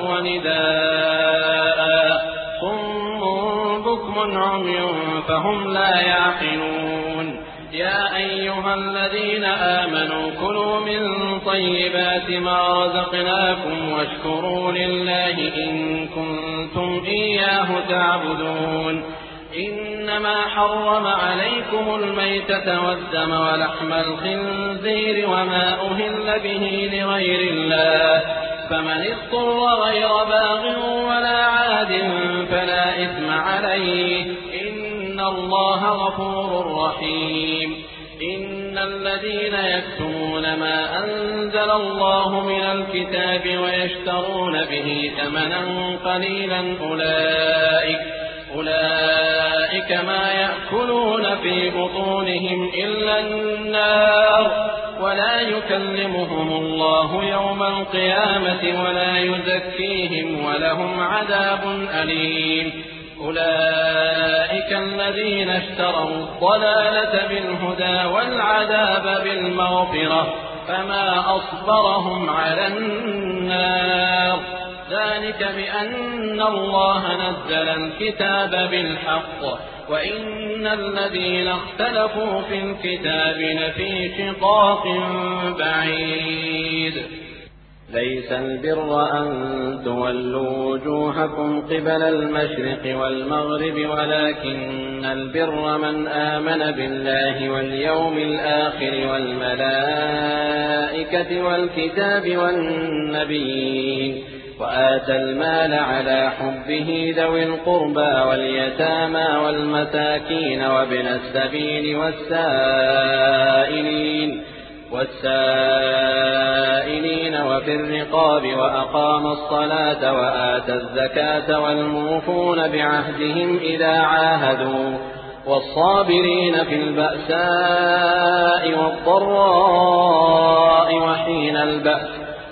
ونداء صم بكم عمي فهم لا يعقلون يا أيها الذين آمنوا كلوا من طيبات ما رزقناكم واشكروا لله إن كنتم إياه تعبدون إنما حرم عليكم الميتة والدم ولحم الخنزير وما أهل به لغير الله فمن اضطر غير باغ ولا عاد فلا إثم عليه إن الله غفور رحيم إن الذين يكتمون ما أنزل الله من الكتاب ويشترون به ثمنا قليلا أولئك أولئك أولئك ما يأكلون في بطونهم إلا النار ولا يكلمهم الله يوم القيامة ولا يزكيهم ولهم عذاب أليم أولئك الذين اشتروا الضلالة بالهدى والعذاب بالمغفرة فما أصبرهم على النار ذلك بأن الله نزل الكتاب بالحق وإن الذين اختلفوا في الكتاب لفي شقاق بعيد ليس البر أن تولوا وجوهكم قبل المشرق والمغرب ولكن البر من آمن بالله واليوم الآخر والملائكة والكتاب والنبيين وآتى المال على حبه ذوي القربى واليتامى والمساكين وابن السبيل والسائلين والسائلين وفي الرقاب وأقام الصلاة وآتى الزكاة والموفون بعهدهم إذا عاهدوا والصابرين في البأساء والضراء وحين البأس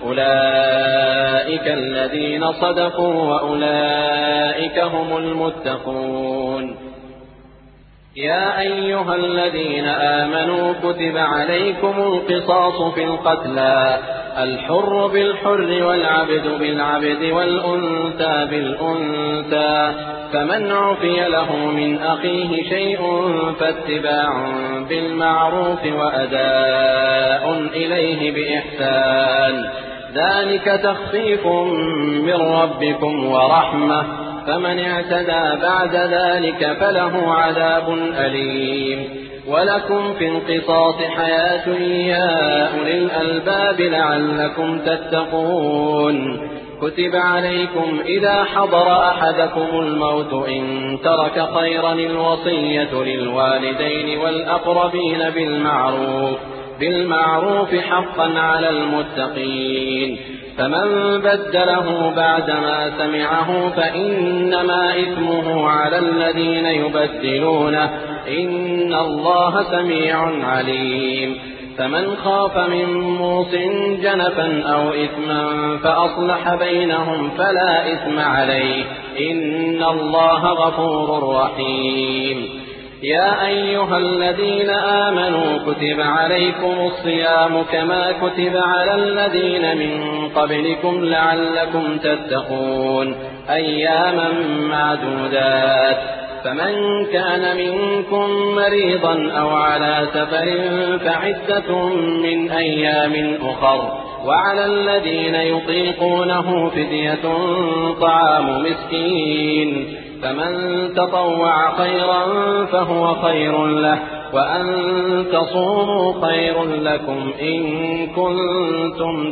أولئك الذين صدقوا وأولئك هم المتقون يا أيها الذين آمنوا كتب عليكم القصاص في القتلى الحر بالحر والعبد بالعبد والأنثى بالأنثى فمن عفي له من أخيه شيء فاتباع بالمعروف وأداء إليه بإحسان ذلك تخفيف من ربكم ورحمة فمن اعتدى بعد ذلك فله عذاب أليم ولكم في القصاص حياة يا أولي الألباب لعلكم تتقون كتب عليكم إذا حضر أحدكم الموت إن ترك خيرا الوصية للوالدين والأقربين بالمعروف بالمعروف حقا على المتقين فمن بدله بعدما سمعه فإنما إثمه على الذين يبدلونه إن الله سميع عليم فمن خاف من موص جنفا أو إثما فأصلح بينهم فلا إثم عليه إن الله غفور رحيم يا أيها الذين آمنوا كتب عليكم الصيام كما كتب على الذين من قبلكم لعلكم تتقون أياما معدودات فمن كان منكم مريضا أو على سفر فعدة من أيام أخر وعلى الذين يطيقونه فدية طعام مسكين فمن تطوع خيرا فهو خير له وأن تصوموا خير لكم إن كنتم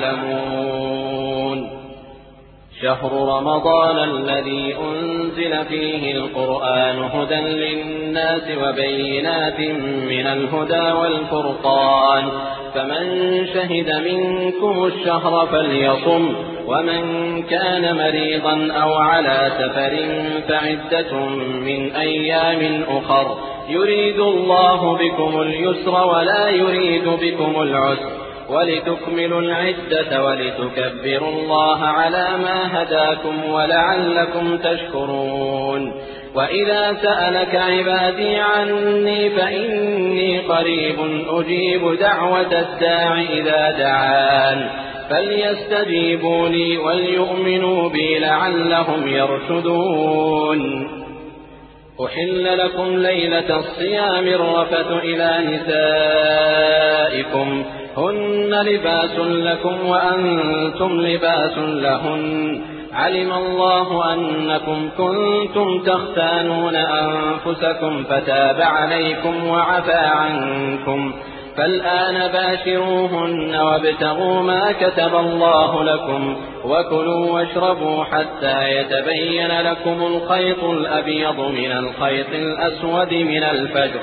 تعلمون شهر رمضان الذي أنزل فيه القرآن هدى للناس وبينات من الهدى والفرقان فمن شهد منكم الشهر فليصم ومن كان مريضا أو على سفر فعدة من أيام أخر يريد الله بكم اليسر ولا يريد بكم العسر ولتكملوا العدة ولتكبروا الله على ما هداكم ولعلكم تشكرون وإذا سألك عبادي عني فإني قريب أجيب دعوة الداع إذا دعان فليستجيبوا لي وليؤمنوا بي لعلهم يرشدون أحل لكم ليلة الصيام الرفث إلى نسائكم هن لباس لكم وأنتم لباس لهن علم الله أنكم كنتم تختانون أنفسكم فتاب عليكم وعفى عنكم فالآن باشروهن وابتغوا ما كتب الله لكم وكلوا واشربوا حتى يتبين لكم الخيط الأبيض من الخيط الأسود من الفجر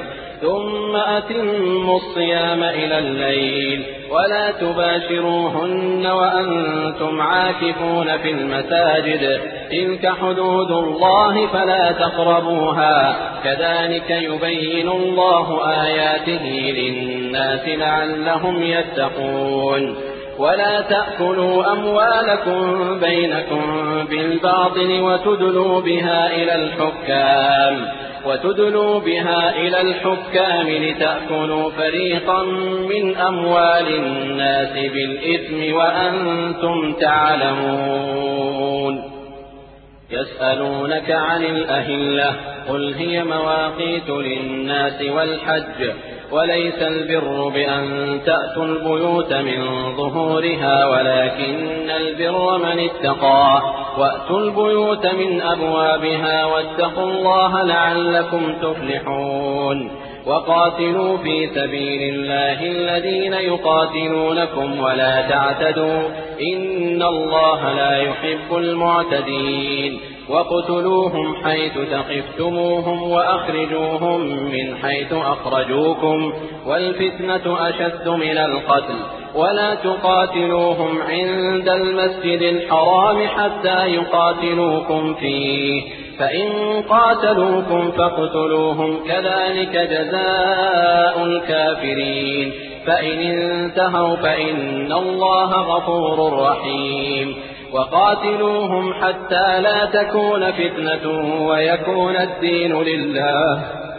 ثم أتموا الصيام إلى الليل ولا تباشروهن وأنتم عاكفون في المساجد تلك حدود الله فلا تقربوها كذلك يبين الله آياته للناس لعلهم يتقون ولا تأكلوا أموالكم بينكم بالباطل وتدلوا بها إلى الحكام وتدلوا بها إلى الحكام لتأكلوا فريقا من أموال الناس بالإثم وأنتم تعلمون يسألونك عن الأهلة قل هي مواقيت للناس والحج وليس البر بأن تأتوا البيوت من ظهورها ولكن البر من اتقى وأتوا البيوت من أبوابها واتقوا الله لعلكم تفلحون وقاتلوا في سبيل الله الذين يقاتلونكم ولا تعتدوا إن الله لا يحب المعتدين وقتلوهم حيث ثقفتموهم وأخرجوهم من حيث أخرجوكم والفتنة أشد من القتل ولا تقاتلوهم عند المسجد الحرام حتى يقاتلوكم فيه فإن قاتلوكم فاقتلوهم كذلك جزاء الكافرين فإن انتهوا فإن الله غفور رحيم وقاتلوهم حتى لا تكون فتنة ويكون الدين لله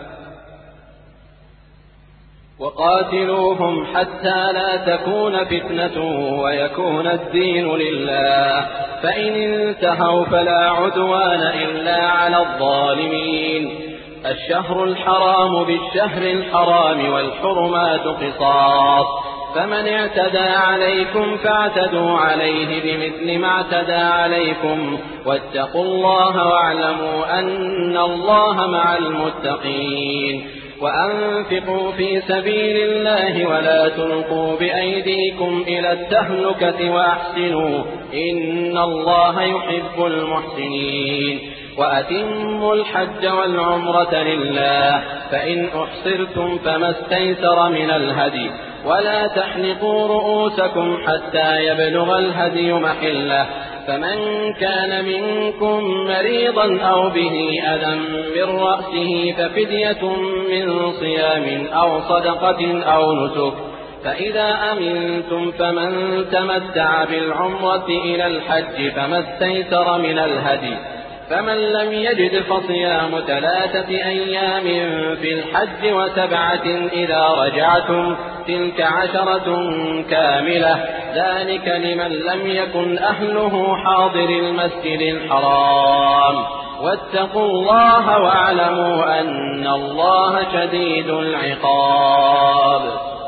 وقاتلوهم حتى لا تكون فتنة ويكون الدين لله فإن انتهوا فلا عدوان إلا على الظالمين الشهر الحرام بالشهر الحرام والحرمات قصاص فمن اعتدى عليكم فاعتدوا عليه بمثل ما اعتدى عليكم واتقوا الله واعلموا أن الله مع المتقين وأنفقوا في سبيل الله ولا تلقوا بأيديكم إلى التهلكة وأحسنوا إن الله يحب المحسنين وأتموا الحج والعمرة لله فإن أحصرتم فما استيسر من الهدي ولا تحلقوا رؤوسكم حتى يبلغ الهدي محله فمن كان منكم مريضا أو به أذى من رأسه ففدية من صيام أو صدقة أو نسك فإذا أمنتم فمن تمتع بالعمرة إلى الحج فما استيسر من الهدي فمن لم يجد فصيام ثلاثة أيام في الحج وسبعة إذا رجعتم تلك عشرة كاملة ذلك لمن لم يكن أهله حاضر المسجد الحرام واتقوا الله واعلموا أن الله شديد العقاب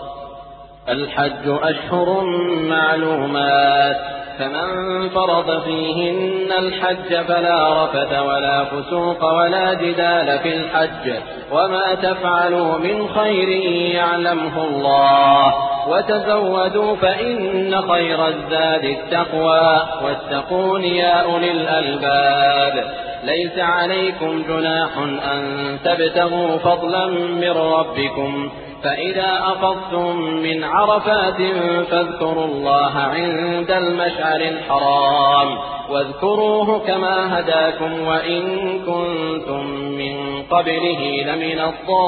الحج أشهر معلومات فمن فرض فيهن الحج فلا رفث ولا فسوق ولا جدال في الحج وما تفعلوا من خير يعلمه الله وتزودوا فإن خير الزاد التقوى واتقون يا أولي الألباب ليس عليكم جناح أن تبتغوا فضلا من ربكم فإذا أفضتم من عرفات فاذكروا الله عند المشعر الحرام واذكروه كما هداكم وإن كنتم من قبله لمن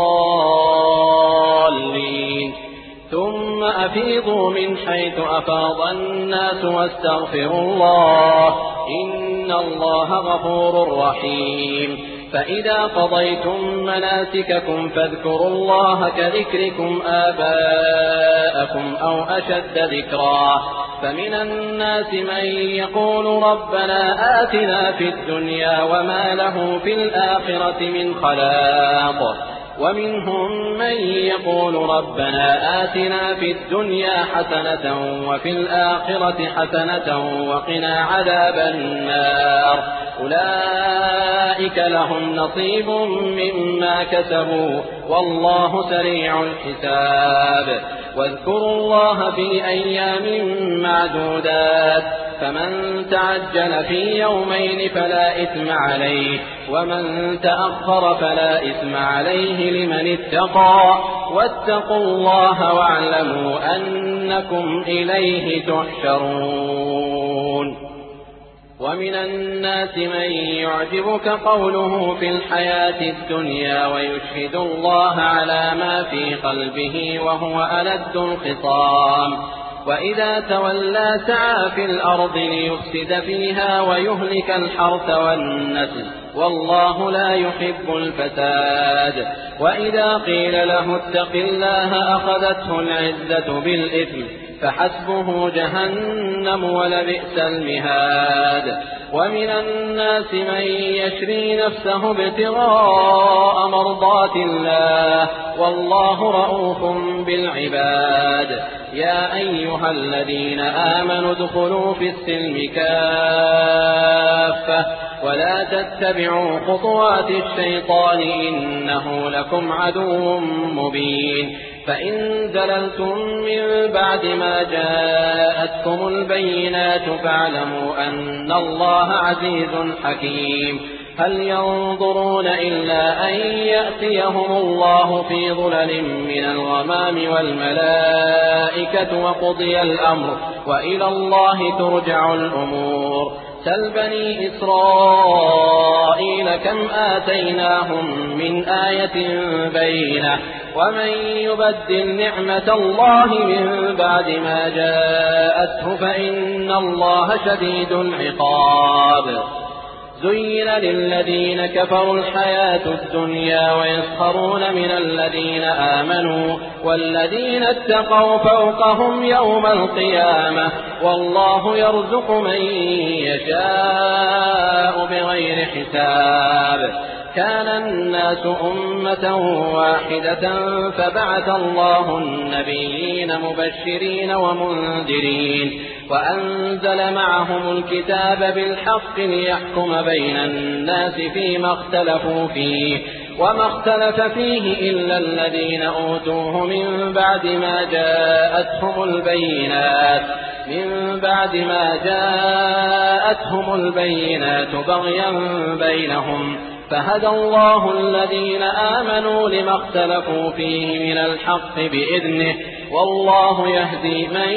الضالين ثم أفيضوا من حيث أفاض الناس واستغفروا الله إن الله غفور رحيم فإذا قضيتم مناسككم فاذكروا الله كذكركم آباءكم أو أشد ذكرا فمن الناس من يقول ربنا آتنا في الدنيا وما له في الآخرة من خلاق ومنهم من يقول ربنا آتنا في الدنيا حسنة وفي الآخرة حسنة وقنا عذاب النار أولئك لهم نصيب مما كسبوا والله سريع الحساب. واذكروا الله في أيام معدودات فمن تعجل في يومين فلا إثم عليه ومن تأخر فلا إثم عليه لمن اتقى واتقوا الله واعلموا أنكم إليه تحشرون. ومن الناس من يعجبك قوله في الحياة الدنيا ويشهد الله على ما في قلبه وهو ألد الخصام وإذا تولى سعى في الأرض ليفسد فيها ويهلك الحرث والنسل والله لا يحب الفساد. وإذا قيل له اتق الله أخذته العزة بالإثم فحسبه جهنم ولبئس المهاد. ومن الناس من يشري نفسه ابتغاء مرضات الله والله رؤوف بالعباد. يا أيها الذين آمنوا ادخلوا في السلم كافة ولا تتبعوا خطوات الشيطان إنه لكم عدو مبين. فإن زللتم من بعد ما جاءتكم البينات فاعلموا أن الله عزيز حكيم. هل ينظرون إلا أن يأتيهم الله في ظلل من الغمام والملائكة وقضي الأمر وإلى الله ترجع الأمور. سل بني إسرائيل كم آتيناهم من آية بينة ومن يبدل نعمة الله من بعد ما جاءته فإن الله شديد العقاب. زين للذين كفروا الحياة الدنيا ويسخرون من الذين آمنوا والذين اتقوا فوقهم يوم القيامة والله يرزق من يشاء بغير حساب. كان الناس أمة واحدة فبعث الله النبيين مبشرين ومنذرين وأنزل معهم الكتاب بالحق ليحكم بين الناس فيما اختلفوا فيه وما اختلف فيه إلا الذين أوتوه من بعد ما جاءتهم البينات من بعد ما جاءتهم البينات بغيا بينهم فهدى الله الذين آمنوا لما اختلفوا فيه من الحق بإذنه والله يهدي من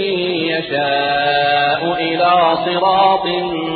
يشاء إلى صراط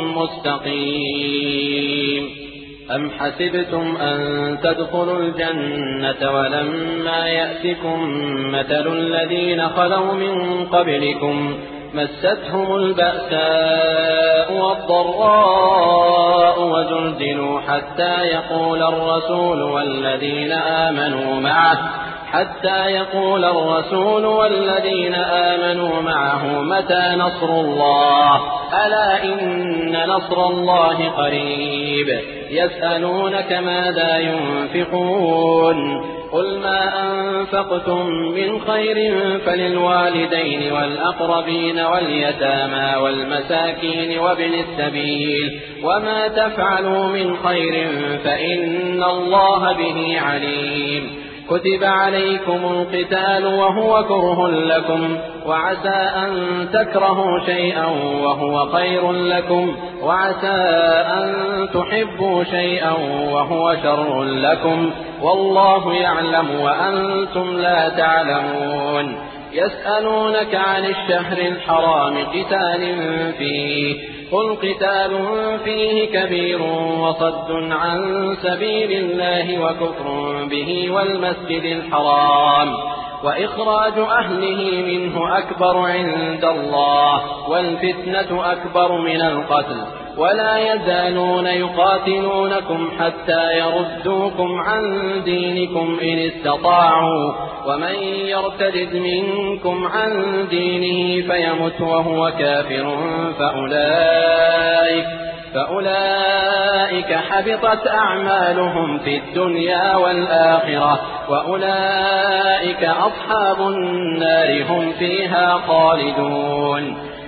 مستقيم. أم حسبتم أن تدخلوا الجنة ولما يأتكم مثل الذين خلوا من قبلكم مستهم البأساء والضراء وزلزلوا حتى يقول الرسول والذين آمنوا معه حتى يقول الرسول والذين آمنوا معه متى نصر الله ألا إن نصر الله قريب. يسألونك ماذا ينفقون قل ما أنفقتم من خير فللوالدين والأقربين واليتامى والمساكين وابن السبيل وما تفعلوا من خير فإن الله به عليم. كتب عليكم القتال وهو كره لكم وعسى أن تكرهوا شيئا وهو خير لكم وعسى أن تحبوا شيئا وهو شر لكم والله يعلم وأنتم لا تعلمون. يسألونك عن الشهر الحرام قتال فيه قل قتال فيه كبير وصد عن سبيل الله وكفر به والمسجد الحرام وإخراج أهله منه أكبر عند الله والفتنة أكبر من القتل ولا يزالون يقاتلونكم حتى يردوكم عن دينكم إن استطاعوا ومن يرتد منكم عن دينه فيمت وهو كافر فأولئك فأولئك حبطت أعمالهم في الدنيا والآخرة وأولئك أصحاب النار هم فيها خالدون.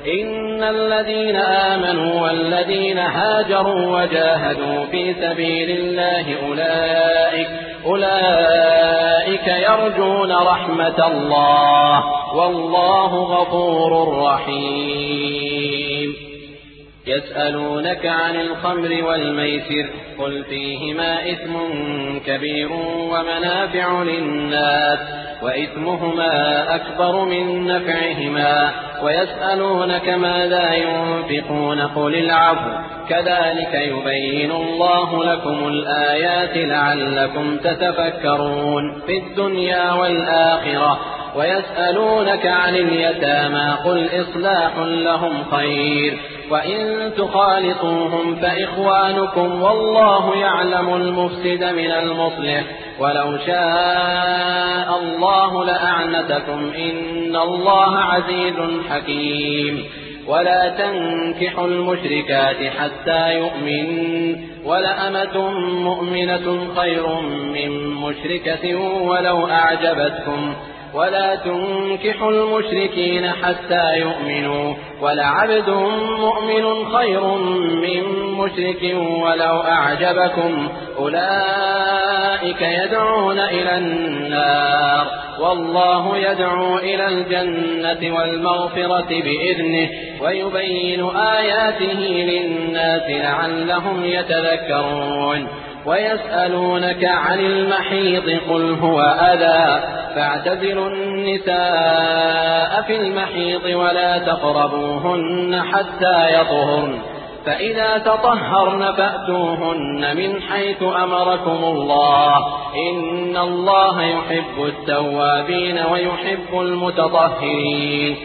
إن الذين آمنوا والذين هاجروا وجاهدوا في سبيل الله أولئك, أولئك يرجون رحمة الله والله غفور رحيم. يسألونك عن الخمر والميسر قل فيهما إثم كبير ومنافع للناس وإثمهما أكبر من نفعهما ويسألونك ماذا ينفقون قل العفو كذلك يبين الله لكم الآيات لعلكم تتفكرون في الدنيا والآخرة. ويسألونك عن اليتامى قل إصلاح لهم خير وإن تخالطوهم فإخوانكم والله يعلم المفسد من المصلح ولو شاء الله لأعنتكم إن الله عزيز حكيم. ولا تنكحوا المشركات حتى يؤمن ولأمة مؤمنة خير من مشركة ولو أعجبتكم ولا تنكحوا المشركين حتى يؤمنوا ولعبد مؤمن خير من مشرك ولو أعجبكم أولئك يدعون إلى النار والله يدعو إلى الجنة والمغفرة بإذنه ويبين آياته للناس لعلهم يتذكرون. ويسألونك عن المحيض قل هو أذى فاعتزلوا النساء في المحيض ولا تقربوهن حتى يطهرن فإذا تطهرن فأتوهن من حيث أمركم الله إن الله يحب التوابين ويحب المتطهرين.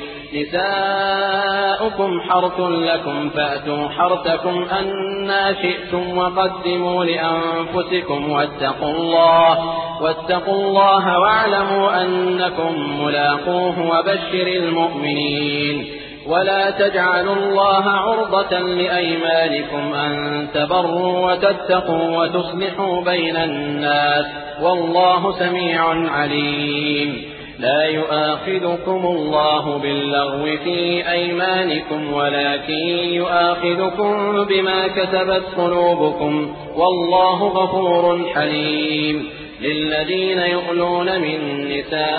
نساؤكم حرث لكم فأتوا حرثكم أنى شئتم وقدموا لأنفسكم واتقوا الله واتقوا الله واعلموا أنكم ملاقوه وبشر المؤمنين. ولا تجعلوا الله عرضة لأيمانكم أن تبروا وتتقوا وتصلحوا بين الناس والله سميع عليم. لا يؤاخذكم الله باللغو في أيمانكم ولكن يؤاخذكم بما كسبت قلوبكم والله غفور حليم. للذين يؤلون من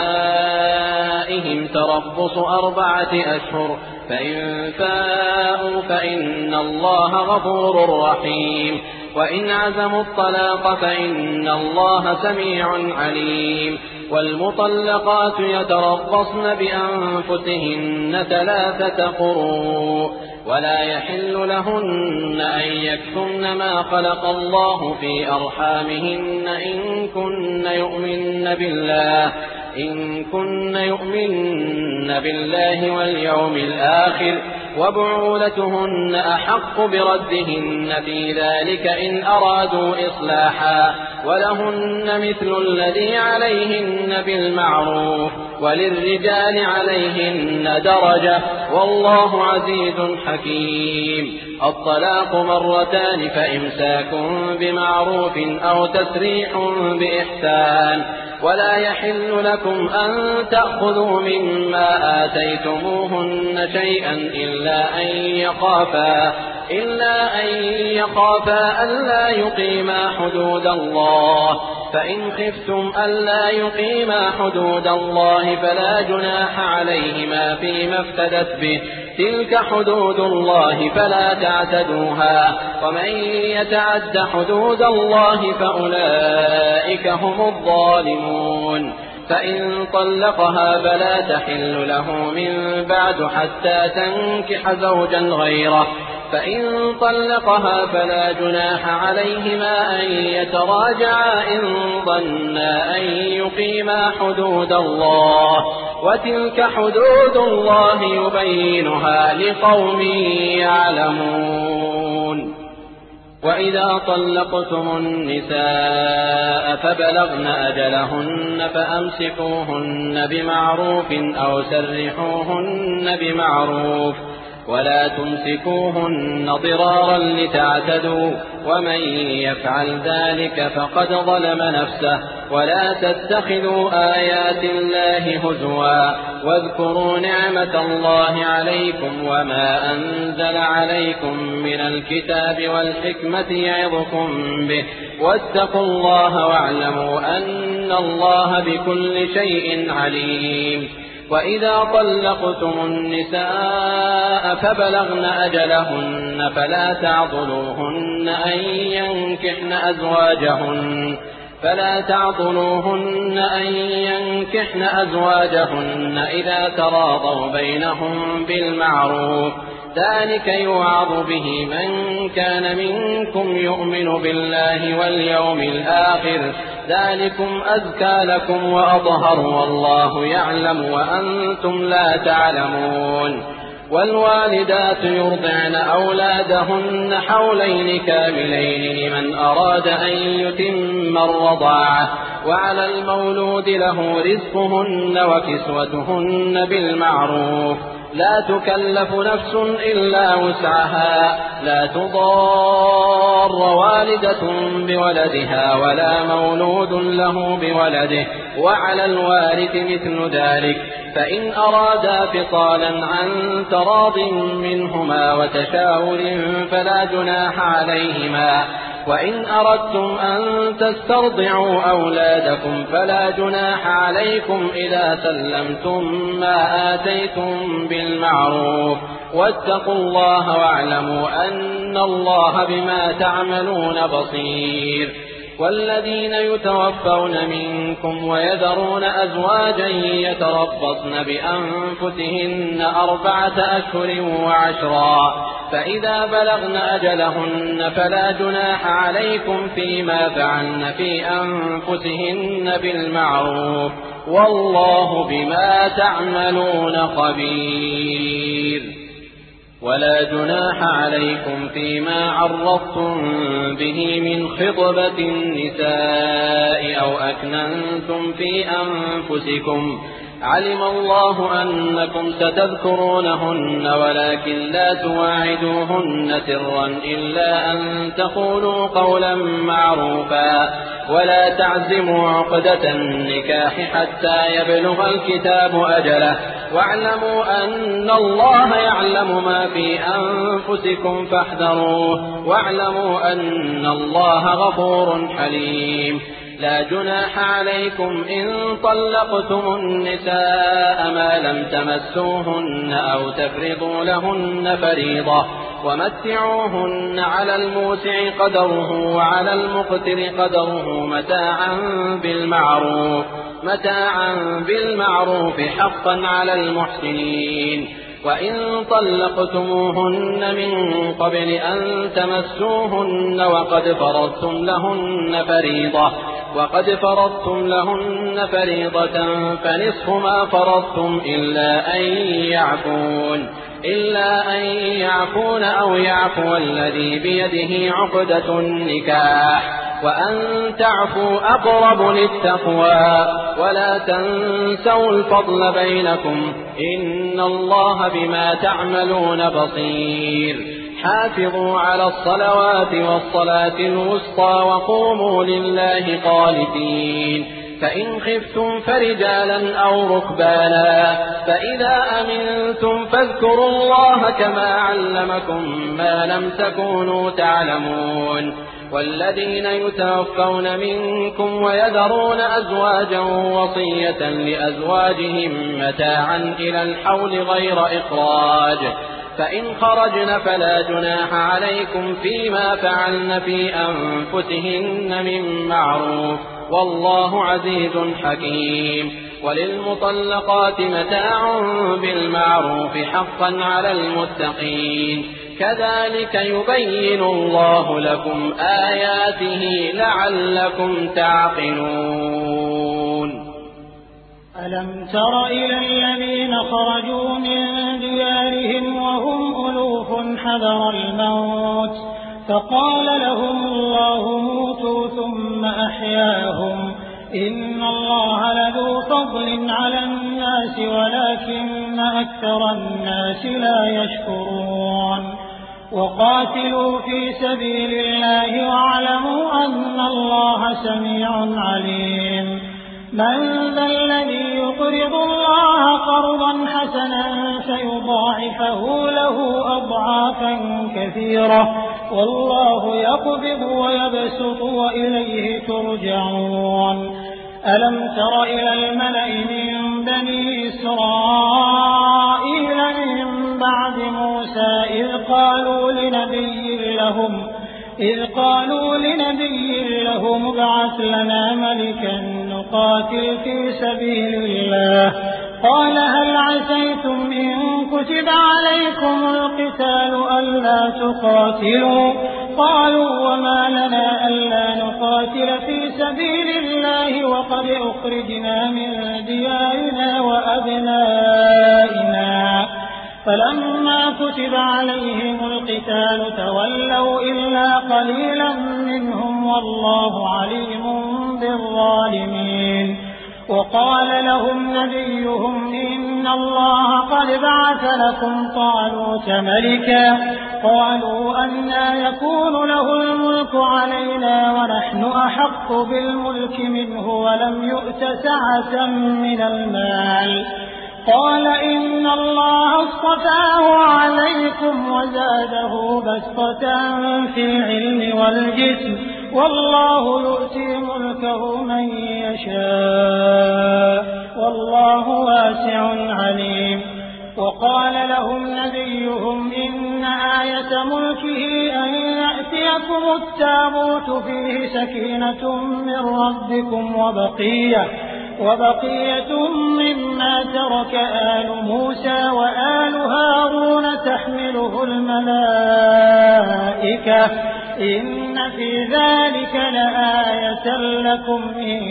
نسائهم تربص أربعة أشهر فإن فاءوا فإن الله غفور رحيم. وإن عزموا الطلاق فإن الله سميع عليم. والمطلقات يتربصن بأنفسهن ثلاثة قروء ولا يحل لهن أن يكتمن ما خلق الله في أرحامهن إن كن يؤمن بالله إن كن يؤمن بالله واليوم الآخر وبعولتهن أحق بردهن في ذلك إن أرادوا إصلاحا ولهن مثل الذي عليهن بالمعروف وللرجال عليهن درجة والله عزيز حكيم. الطلاق مرتان فإمساك بمعروف أو تسريح بإحسان ولا يحل لكم أن تأخذوا مما آتيتموهن شيئا إلا أن يخافا إلا أن يخافا ألا يقيما حدود الله فإن خفتم ألا يقيما حدود الله فلا جناح عليهما فيما افتدت به تلك حدود الله فلا تعتدوها ومن يتعد حدود الله فأولئك هم الظالمون. فإن طلقها فلا تحل له من بعد حتى تنكح زوجا غيره فإن طلقها فلا جناح عليهما أن يتراجعا إن ظنا أن يقيما حدود الله وتلك حدود الله يبينها لقوم يعلمون. وإذا طلقتم النساء فبلغن أجلهن فأمسكوهن بمعروف أو سرحوهن بمعروف ولا تمسكوهن ضرارا لتعتدوا ومن يفعل ذلك فقد ظلم نفسه ولا تتخذوا آيات الله هزوا واذكروا نعمة الله عليكم وما أنزل عليكم من الكتاب والحكمة يعظكم به واتقوا الله واعلموا أن الله بكل شيء عليم. وإذا طلقتم النساء فبلغن أجلهن فلا تعضلوهن أن ينكحن أزواجهن فلا تعضلوهن أن ينكحن أزواجهن إذا تراضوا بينهم بالمعروف ذلك يوعظ به من كان منكم يؤمن بالله واليوم الآخر ذلكم أزكى لكم وأطهر والله يعلم وأنتم لا تعلمون. والوالدات يرضعن أولادهن حولين كاملين لمن أراد أن يتم الرضاعة وعلى المولود له رزقهن وكسوتهن بالمعروف لا تكلف نفس إلا وسعها لا تضار والدة بولدها ولا مولود له بولده وعلى الوارث مثل ذلك فإن أرادا فصالا عن تراض منهما وتشاور فلا جناح عليهما. وإن أردتم أن تسترضعوا أولادكم فلا جناح عليكم إذا سلمتم ما آتيتم بالمعروف واتقوا الله واعلموا أن الله بما تعملون بصير. والذين يتوفون منكم ويذرون أزواجا يتربصن بأنفسهن أربعة أشهر وعشرا فإذا بلغن أجلهن فلا جناح عليكم فيما فعلن في أنفسهن بالمعروف والله بما تعملون خبير. ولا جناح عليكم فيما عرضتم به من خطبة النساء أو أكننتم في أنفسكم علم الله أنكم ستذكرونهن ولكن لا تواعدوهن سرا إلا أن تقولوا قولا معروفا ولا تعزموا عقدة النكاح حتى يبلغ الكتاب أجله واعلموا أن الله يعلم ما في أنفسكم فاحذروه واعلموا أن الله غفور حليم. لا جناح عليكم إن طلقتم النساء ما لم تمسوهن أو تفرضوا لهن فريضة ومتعوهن على الموسع قدره وعلى المقتر قدره متاعا بالمعروف متاعا بالمعروف حقا على المحسنين. وإن طلقتموهن من قبل أن تمسوهن وقد فرضتم لهن فريضة وقد فرضتم لهن فريضة فنصف ما فرضتم إلا أن يعفون إلا أن يعفون أو يعفو الذي بيده عقدة النكاح وأن تعفوا أقرب للتقوى ولا تنسوا الفضل بينكم إن الله بما تعملون بصير. حافظوا على الصلوات والصلاة الوسطى وقوموا لله قانتين. فإن خفتم فرجالا أو ركبانا فإذا أمنتم فاذكروا الله كما علمكم ما لم تكونوا تعلمون. والذين يتوفون منكم ويذرون أزواجا وصية لأزواجهم متاعا إلى الحول غير إخراج فإن خرجن فلا جناح عليكم فيما فعلن في أنفسهن من معروف والله عزيز حكيم. وللمطلقات متاع بالمعروف حقا على المتقين كذلك يبين الله لكم آياته لعلكم تعقلون. ألم تر إلى الذين خرجوا من ديارهم وهم ألوف حذر الموت فقال لهم الله موتوا ثم أحياهم إن الله لذو فضل على الناس ولكن أكثر الناس لا يشكرون. وقاتلوا في سبيل الله واعلموا أن الله سميع عليم من ذا الذي يقرض الله قرضا حسنا فيضاعفه له أضعافا كثيرة والله يقبض ويبسط وإليه ترجعون ألم تر إلى الملأ من بني إسرائيل من بعد موسى إذ قالوا لنبي لهم إذ قالوا لنبي لهم ابعث لنا ملكا نقاتل في سبيل الله قال هل عسيتم إن كتب عليكم القتال ألا تقاتلوا قالوا وما لنا ألا نقاتل في سبيل الله وقد أخرجنا من ديارنا وأبنائنا فلما كتب عليهم القتال تولوا إلا قليلا منهم والله عليم بالظالمين وقال لهم نبيهم إن الله قد بعث لكم طالوت ملكا قالوا أنى يكون له الملك علينا ونحن أحق بالملك منه ولم يؤت سعة من المال قال إن الله اصطفاه عليكم وزاده بسطة في العلم والجسم والله يؤتي ملكه من يشاء والله واسع عليم وقال لهم نبيهم إن آية ملكه أن يأتيكم التابوت فيه سكينة من ربكم وبقية وبقية مما ترك آل موسى وآل هارون تحمله الملائكة إن في ذلك لآية لكم إن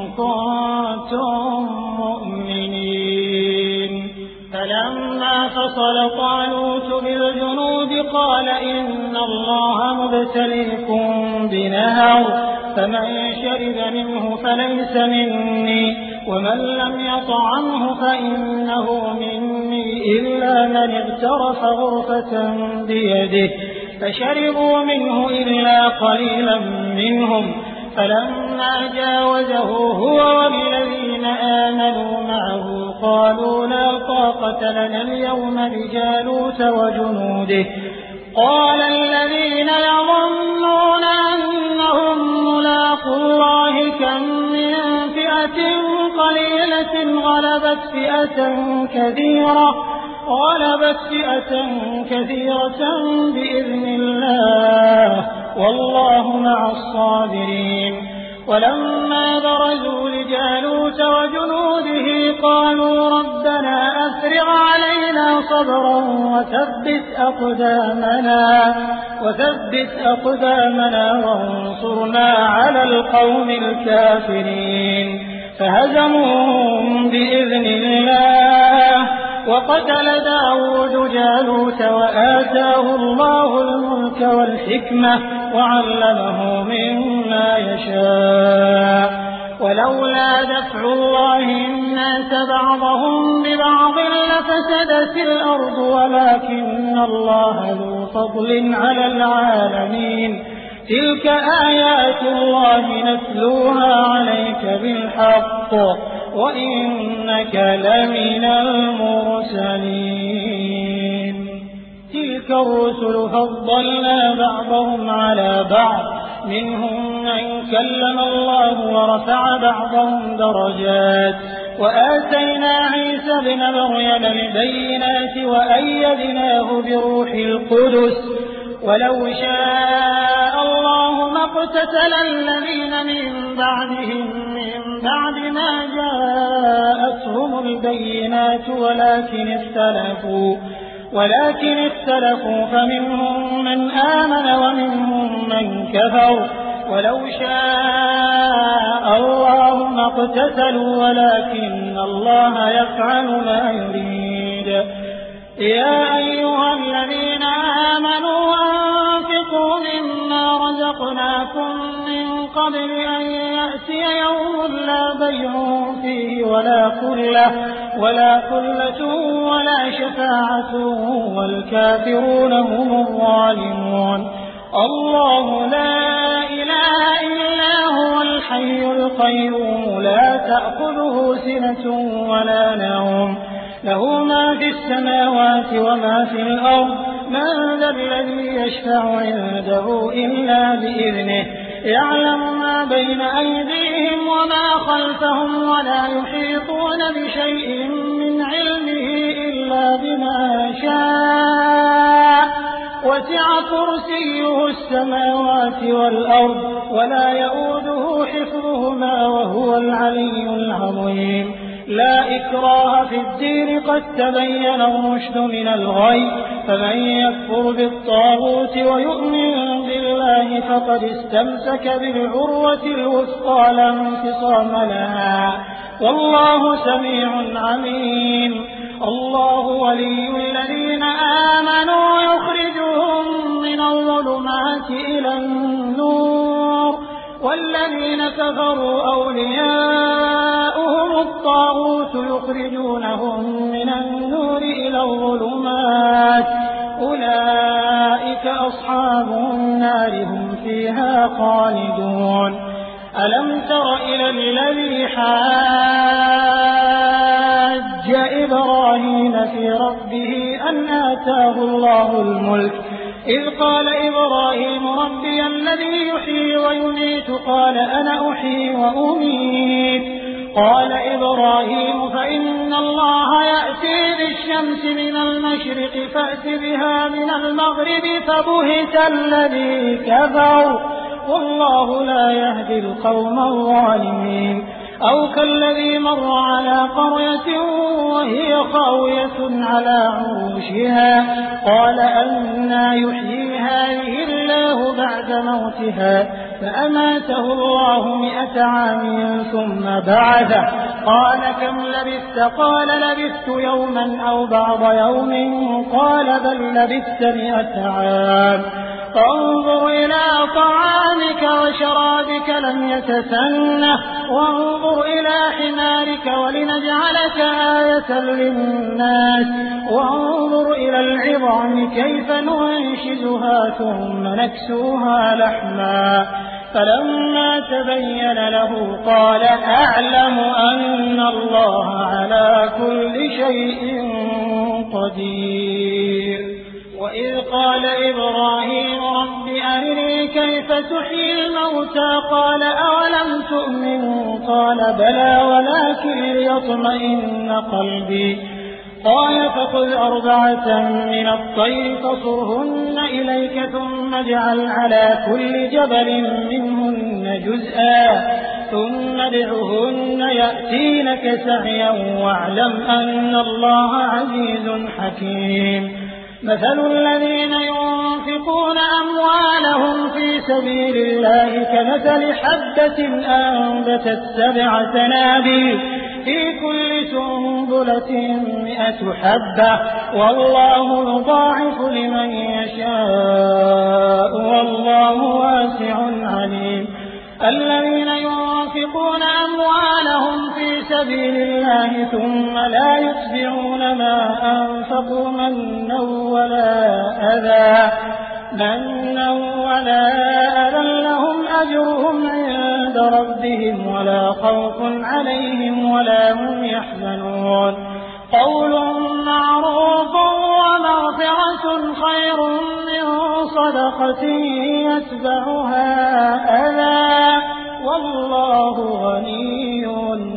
كنتم مؤمنين فلما فصل طالوت بالجنود قال إن الله مبتليكم بنهر فمن شرب منه فليس مني ومن لم يطعمه فإنه مني إلا من اغترف غرفة بيده فشربوا منه إلا قليلا منهم فلما جاوزه هو والذين آمنوا معه قالوا لا طاقة لنا اليوم بجالوت وجنوده قال الذين يظنون أنهم ملاقو الله كم من فئة قليلة غلبت فئة كثيرة غلبت فئة كثيرة بإذن الله والله مع الصابرين ولما برزوا لجالوت وجنوده قالوا ربنا أفرغ علينا صبرا وثبت أقدامنا وثبت أقدامنا وانصرنا على القوم الكافرين فهزموهم بإذن الله وقتل داود جالوت وآتاه الله الملك والحكمة وعلمه مما يشاء ولولا دفع الله الناس بعضهم ببعض لفسدت الأرض ولكن الله ذو فضل على العالمين تلك آيات الله نتلوها عليك بالحق وإنك لمن المرسلين تلك الرسل فضلنا بعضهم على بعض منهم من كلم الله ورفع بعضهم درجات وآتينا عيسى ابن مريم البينات وأيدناه بروح القدس ولو شاء الله ما اقتتل الذين من بعدهم من بعد ما جاءتهم البينات ولكن اختلفوا ولكن اختلفوا فمنهم من آمن ومنهم من كفر ولو شاء الله ما اقتتلوا ولكن الله يفعل ما يريد يا أيها الذين آمنوا أنفقوا مما رزقناكم من قبل أن يأتي يوم لا بيع فيه ولا خلة ولا خلة ولا شفاعة والكافرون هم الظالمون. الله لا إله إلا هو الحي القيوم لا تأخذه سنة ولا نوم له ما في السماوات وما في الأرض من ذا الذي يشفع عنده إلا بإذنه يعلم ما بين أيديهم وما خلفهم ولا يحيطون بشيء من علمه إلا بما شاء وسع كرسيه السماوات والأرض ولا يؤوده حفظهما وهو العلي العظيم. لا إكراه في الدين قد تبين الرشد من الغي فمن يكفر بالطاغوت ويؤمن بالله فقد استمسك بالعروة الوثقى لا انفصام لها والله سميع عليم. الله ولي الذين آمنوا يخرجهم من الظلمات إلى النور والذين كفروا أولياؤهم الطاغوت يخرجونهم من النور إلى الظلمات أولئك أصحاب النار هم فيها خالدون. ألم تر إلى الذي حاج إبراهيم في ربه أن آتاه الله الملك إذ قال إبراهيم ربي الذي يحيي ويميت قال أنا أحيي وأميت قال إبراهيم فإن الله يأتي بالشمس من المشرق فأت بها من المغرب فبهت الذي كفر والله لا يهدي القوم الظالمين. أو كالذي مر على قرية وهي خاوية على عروشها قال أنى يحيي هذه الله بعد موتها فأماته الله مئة عام ثم بعثه قال كم لبثت قال لبثت يوما أو بعض يوم قال بل لبثت مئة عام فانظر إلى طعامك وشرابك لم يتسنه وانظر إلى حمارك ولنجعلك آية للناس وانظر إلى العظام كيف ننشزها ثم نكسوها لحما فلما تبين له قال أعلم أن الله على كل شيء قدير. وإذ قال إبراهيم رب أرني كيف تحيي الموتى قال أولم تؤمن قال بلى ولكن ليطمئن قلبي قال فخذ أربعة من الطير فصرهن إليك ثم اجعل على كل جبل منهن جزءا ثم ادعهن يأتينك سعيا واعلم أن الله عزيز حكيم. مثل الذين ينفقون أموالهم في سبيل الله كمثل حبة أنبتت سبع سنابل في كل سنبلة مئة حبة والله يضاعف لمن يشاء والله واسع عليم. الذين ينفقون أموالهم في سبيل الله ثم لا يتبعون ما أنفقوا منا ولا أذى منا ولا أذى لهم أجرهم عند ربهم ولا خوف عليهم ولا هم يحزنون. قول معروف ومغفرة خير من صدقة يتبعها أذى والله غني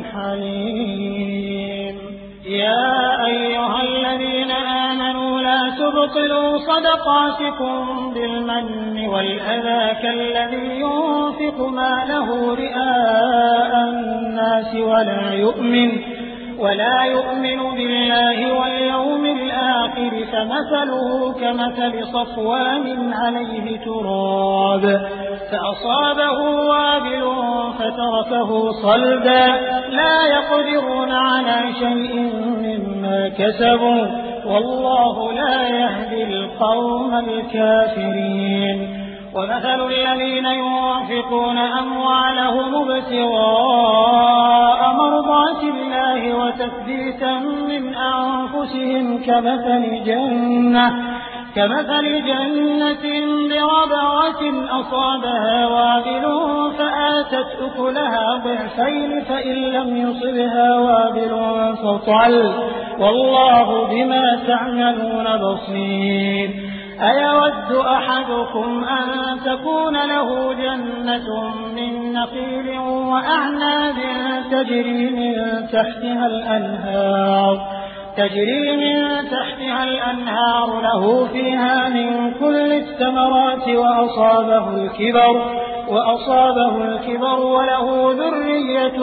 حليم. يا أيها الذين آمنوا لا تبطلوا صدقاتكم بالمن والأذى كالذي ينفق ماله رئاء الناس ولا يؤمن ولا يؤمن بالله واليوم الآخر فمثله كمثل صفوان عليه تراب فأصابه وابل فتركه صلدا لا يقدرون على شيء مما كسبوا والله لا يهدي القوم الكافرين. ومثل الذين ينفقون أموالهم ابتغاء مرضات الله وتثبيتا من أنفسهم كمثل جنة كمثل جنة بربوة أصابها وابل فآتت أكلها ضعفين فإن لم يصبها وابل فطل والله بما تعملون بصير. أيود أحدكم أن تكون له جنة من نخيل وأعناب تجري من تحتها الأنهار تجري من تحتها الأنهار له فيها من كل الثمرات وأصابه الكبر وأصابه الكبر وله ذرية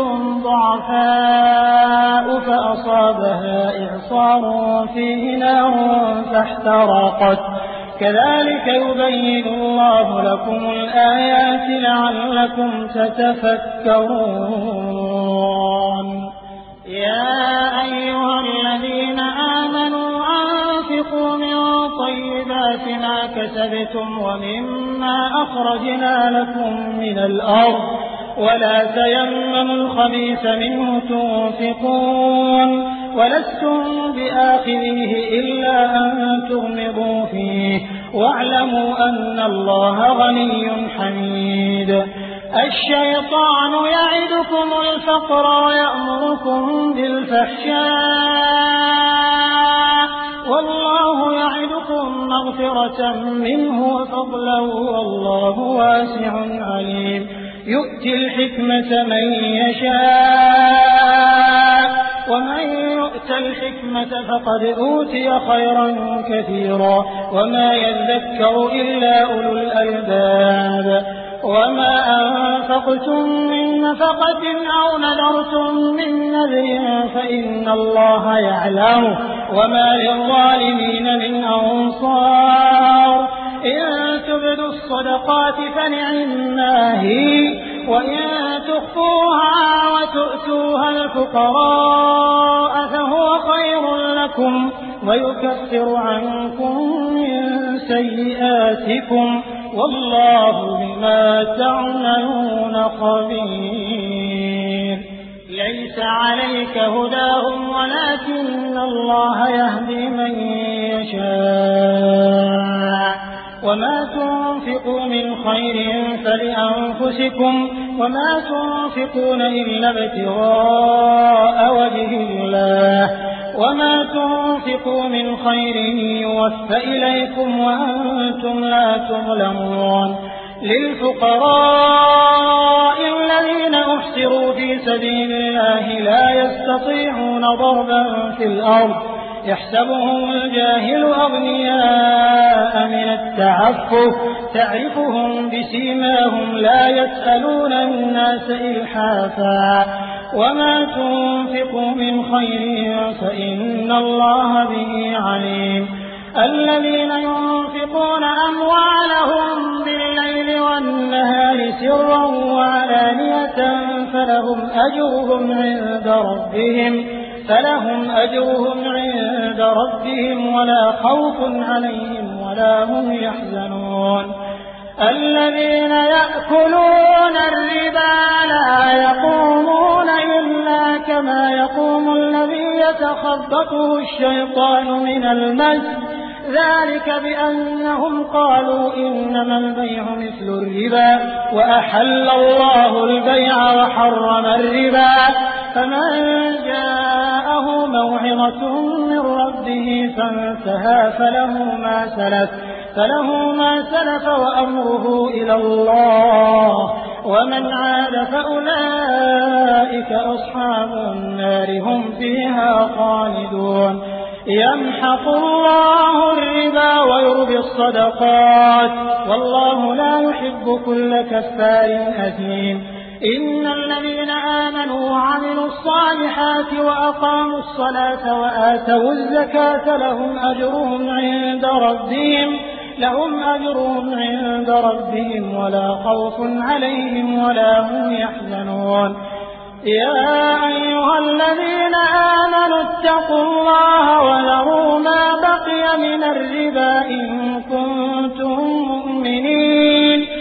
ضعفاء فأصابها إعصار فيه نار فاحترقت كذلك يبين الله لكم الآيات لعلكم تتفكرون. يا أيها الذين آمنوا أنفقوا من طيبات ما كسبتم ومما أخرجنا لكم من الأرض ولا تيمموا الخبيث منه تنفقون ولستم بآخذيه إلا أن تغمضوا فيه واعلموا أن الله غني حميد. الشيطان يعدكم الفقر ويأمركم بالفحشاء والله يعدكم مغفرة منه وفضلا والله واسع عليم. يؤتي الحكمة من يشاء ومن يؤت الحكمة فقد أوتي خيرا كثيرا وما يذكر إلا أولو الألباب. وما أنفقتم من نفقة أو نذرتم من نذر فإن الله يعلم وما للظالمين من أنصار. إن تبدوا الصدقات فنعما هي وإن تخفوها وتؤتوها الفقراء فهو خير لكم ويكفر عنكم من سيئاتكم والله بما تعملون خبير. ليس عليك هداهم ولكن الله يهدي من يشاء وما تنفقوا من خير فلأنفسكم وما تنفقون إلا ابتغاء وجه الله وما تنفقوا من خير يوفى إليكم وأنتم لا تظلمون. للفقراء الذين أحصروا في سبيل الله لا يستطيعون ضربا في الأرض يحسبهم الجاهل أغنياء من التعفف تعرفهم بسيماهم لا يسألون الناس إلحافا وما تنفقوا من خير فإن الله به عليم. الذين ينفقون أموالهم بالليل والنهار سرا وعلانية فلهم أجرهم عند ربهم فلهم أجرهم عند ربهم ولا خوف عليهم ولا هم يحزنون. الذين يأكلون الربا لا يقومون إلا كما يقوم الذي يتخبطه الشيطان من المس ذلك بأنهم قالوا إنما البيع مثل الربا وأحل الله البيع وحرم الربا. فمن جاءه موعظة من ربه فانتهى فله ما سلف فله ما سلف وأمره إلى الله ومن عاد فأولئك أصحاب النار هم فيها خالدون. يمحق الله الربا ويربي الصدقات والله لا يحب كل كفار أثيم. إن الذين آمنوا وعملوا الصالحات وأقاموا الصلاة وآتوا الزكاة لهم أجرهم عند ربهم لهم أجرهم عند ربهم ولا خوف عليهم ولا هم يحزنون. يا أيها الذين آمنوا اتقوا الله وذروا ما بقي من الربا إن كنتم مؤمنين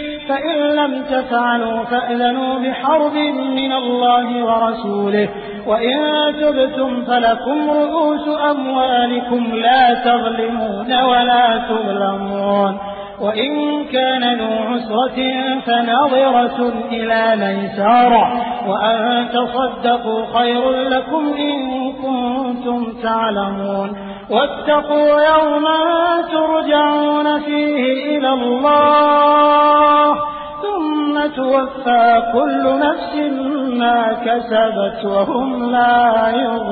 لم تفعلوا فأذنوا بحرب من الله ورسوله وإن تبتم فلكم رؤوس أموالكم لا تظلمون ولا تظلمون وإن كان ذو عسرة فنظرة إلى ميسرة وأن تصدقوا خير لكم إن كنتم تعلمون واتقوا يوما ترجعون فيه إلى الله ثم توفى كل نفس ما كسبت وهم لا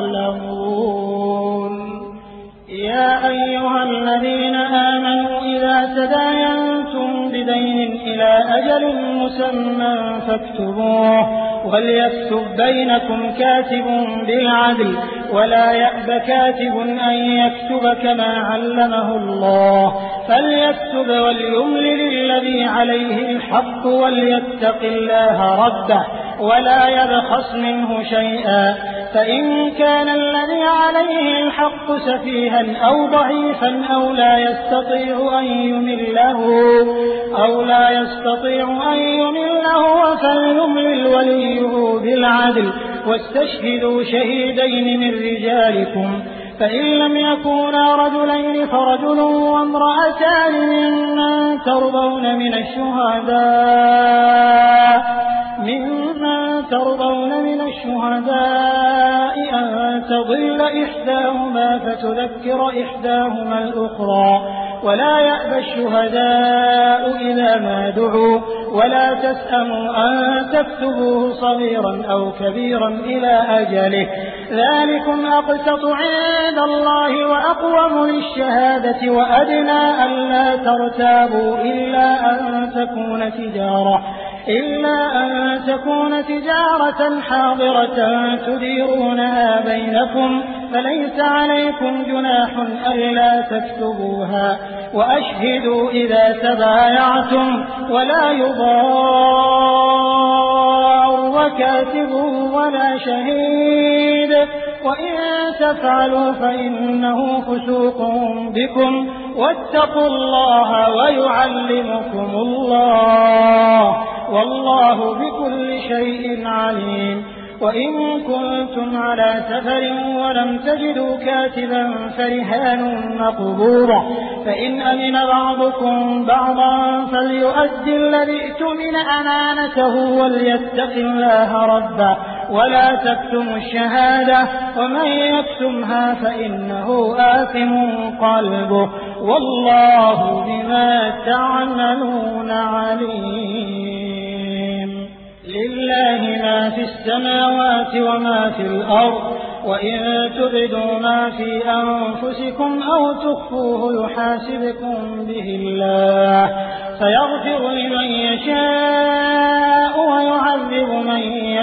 يظلمون. يا أيها الذين آمنوا إذا تداينتم بدين إلى أجل مسمى فاكتبوه وليكتب بينكم كاتب بالعدل ولا يأب كاتب أن يكتب كما علمه الله فليكتب وليملل الذي عليه الحق وليتق الله ربه ولا يبخس منه شيئا فإن كان الذي عليه الحق سفيها أو ضعيفا أو لا يستطيع أن يمله أو لا يستطيع أن يمله فليملل وليه بالعدل واستشهدوا شهيدين من رجالكم فإن لم يكونا رجلين فرجل وامرأتان ممن ترضون من الشهداء ممن ترضون من الشهداء أن تضل إحداهما فتذكر إحداهما الأخرى ولا يأبى الشهداء إذا ما دعوا ولا تسأموا أن تكتبوه صغيرا أو كبيرا إلى أجله ذلكم أقسط عند الله وأقوم للشهادة وأدنى ألا ترتابوا إلا أن تكون تجارة إلا أن تكون تجارة حاضرة تديرونها بينكم فليس عليكم جناح ألا تكتبوها وأشهدوا إذا تبايعتم ولا يضار كاتب ولا شهيد وإن تفعلوا فإنه فسوق بكم واتقوا الله ويعلمكم الله والله بكل شيء عليم. وإن كنتم على سفر ولم تجدوا كاتبا فرهان مقبوضة فإن أمن بعضكم بعضا فليؤدي الذي اؤتمن أمانته وليتق الله ربه ولا تكتموا الشهادة ومن يكتمها فإنه آثم قلبه والله بما تعملون عليم. لله ما في السماوات وما في الأرض وإن تبدوا ما في أنفسكم أو تخفوه يحاسبكم به الله فيغفر لمن يشاء ويعذب من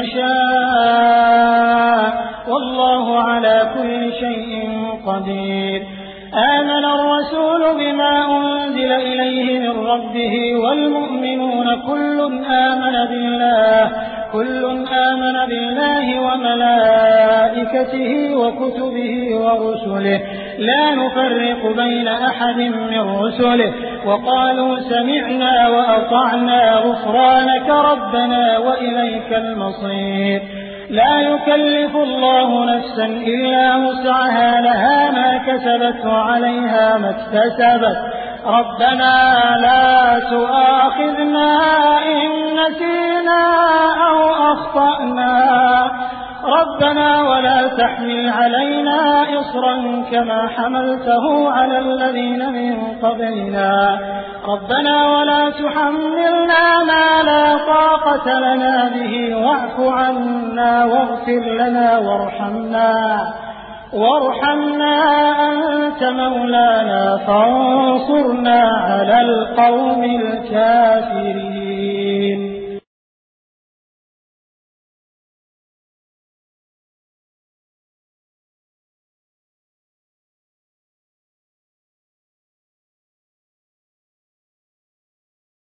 يشاء والله على كل شيء قدير. آمن الرسول بما أنزل إليه من ربه والمؤمنون كل آمن بالله كل آمن بالله وملائكته وكتبه ورسله لا نفرق بين أحد من رسله وقالوا سمعنا وأطعنا غفرانك ربنا وإليك المصير. لا يكلف الله نفسا إلا وسعها لها ما كسبت وعليها ما اكتسبت ربنا لا تؤاخذنا إن نسينا أو أخطأنا ربنا ولا تحمل علينا إصرا كما حملته على الذين من قبلنا ربنا ولا تحملنا ما لا طاقة لنا به واعف عنا واغفر لنا وارحمنا وارحمنا أنت مولانا فانصرنا على القوم الكافرين.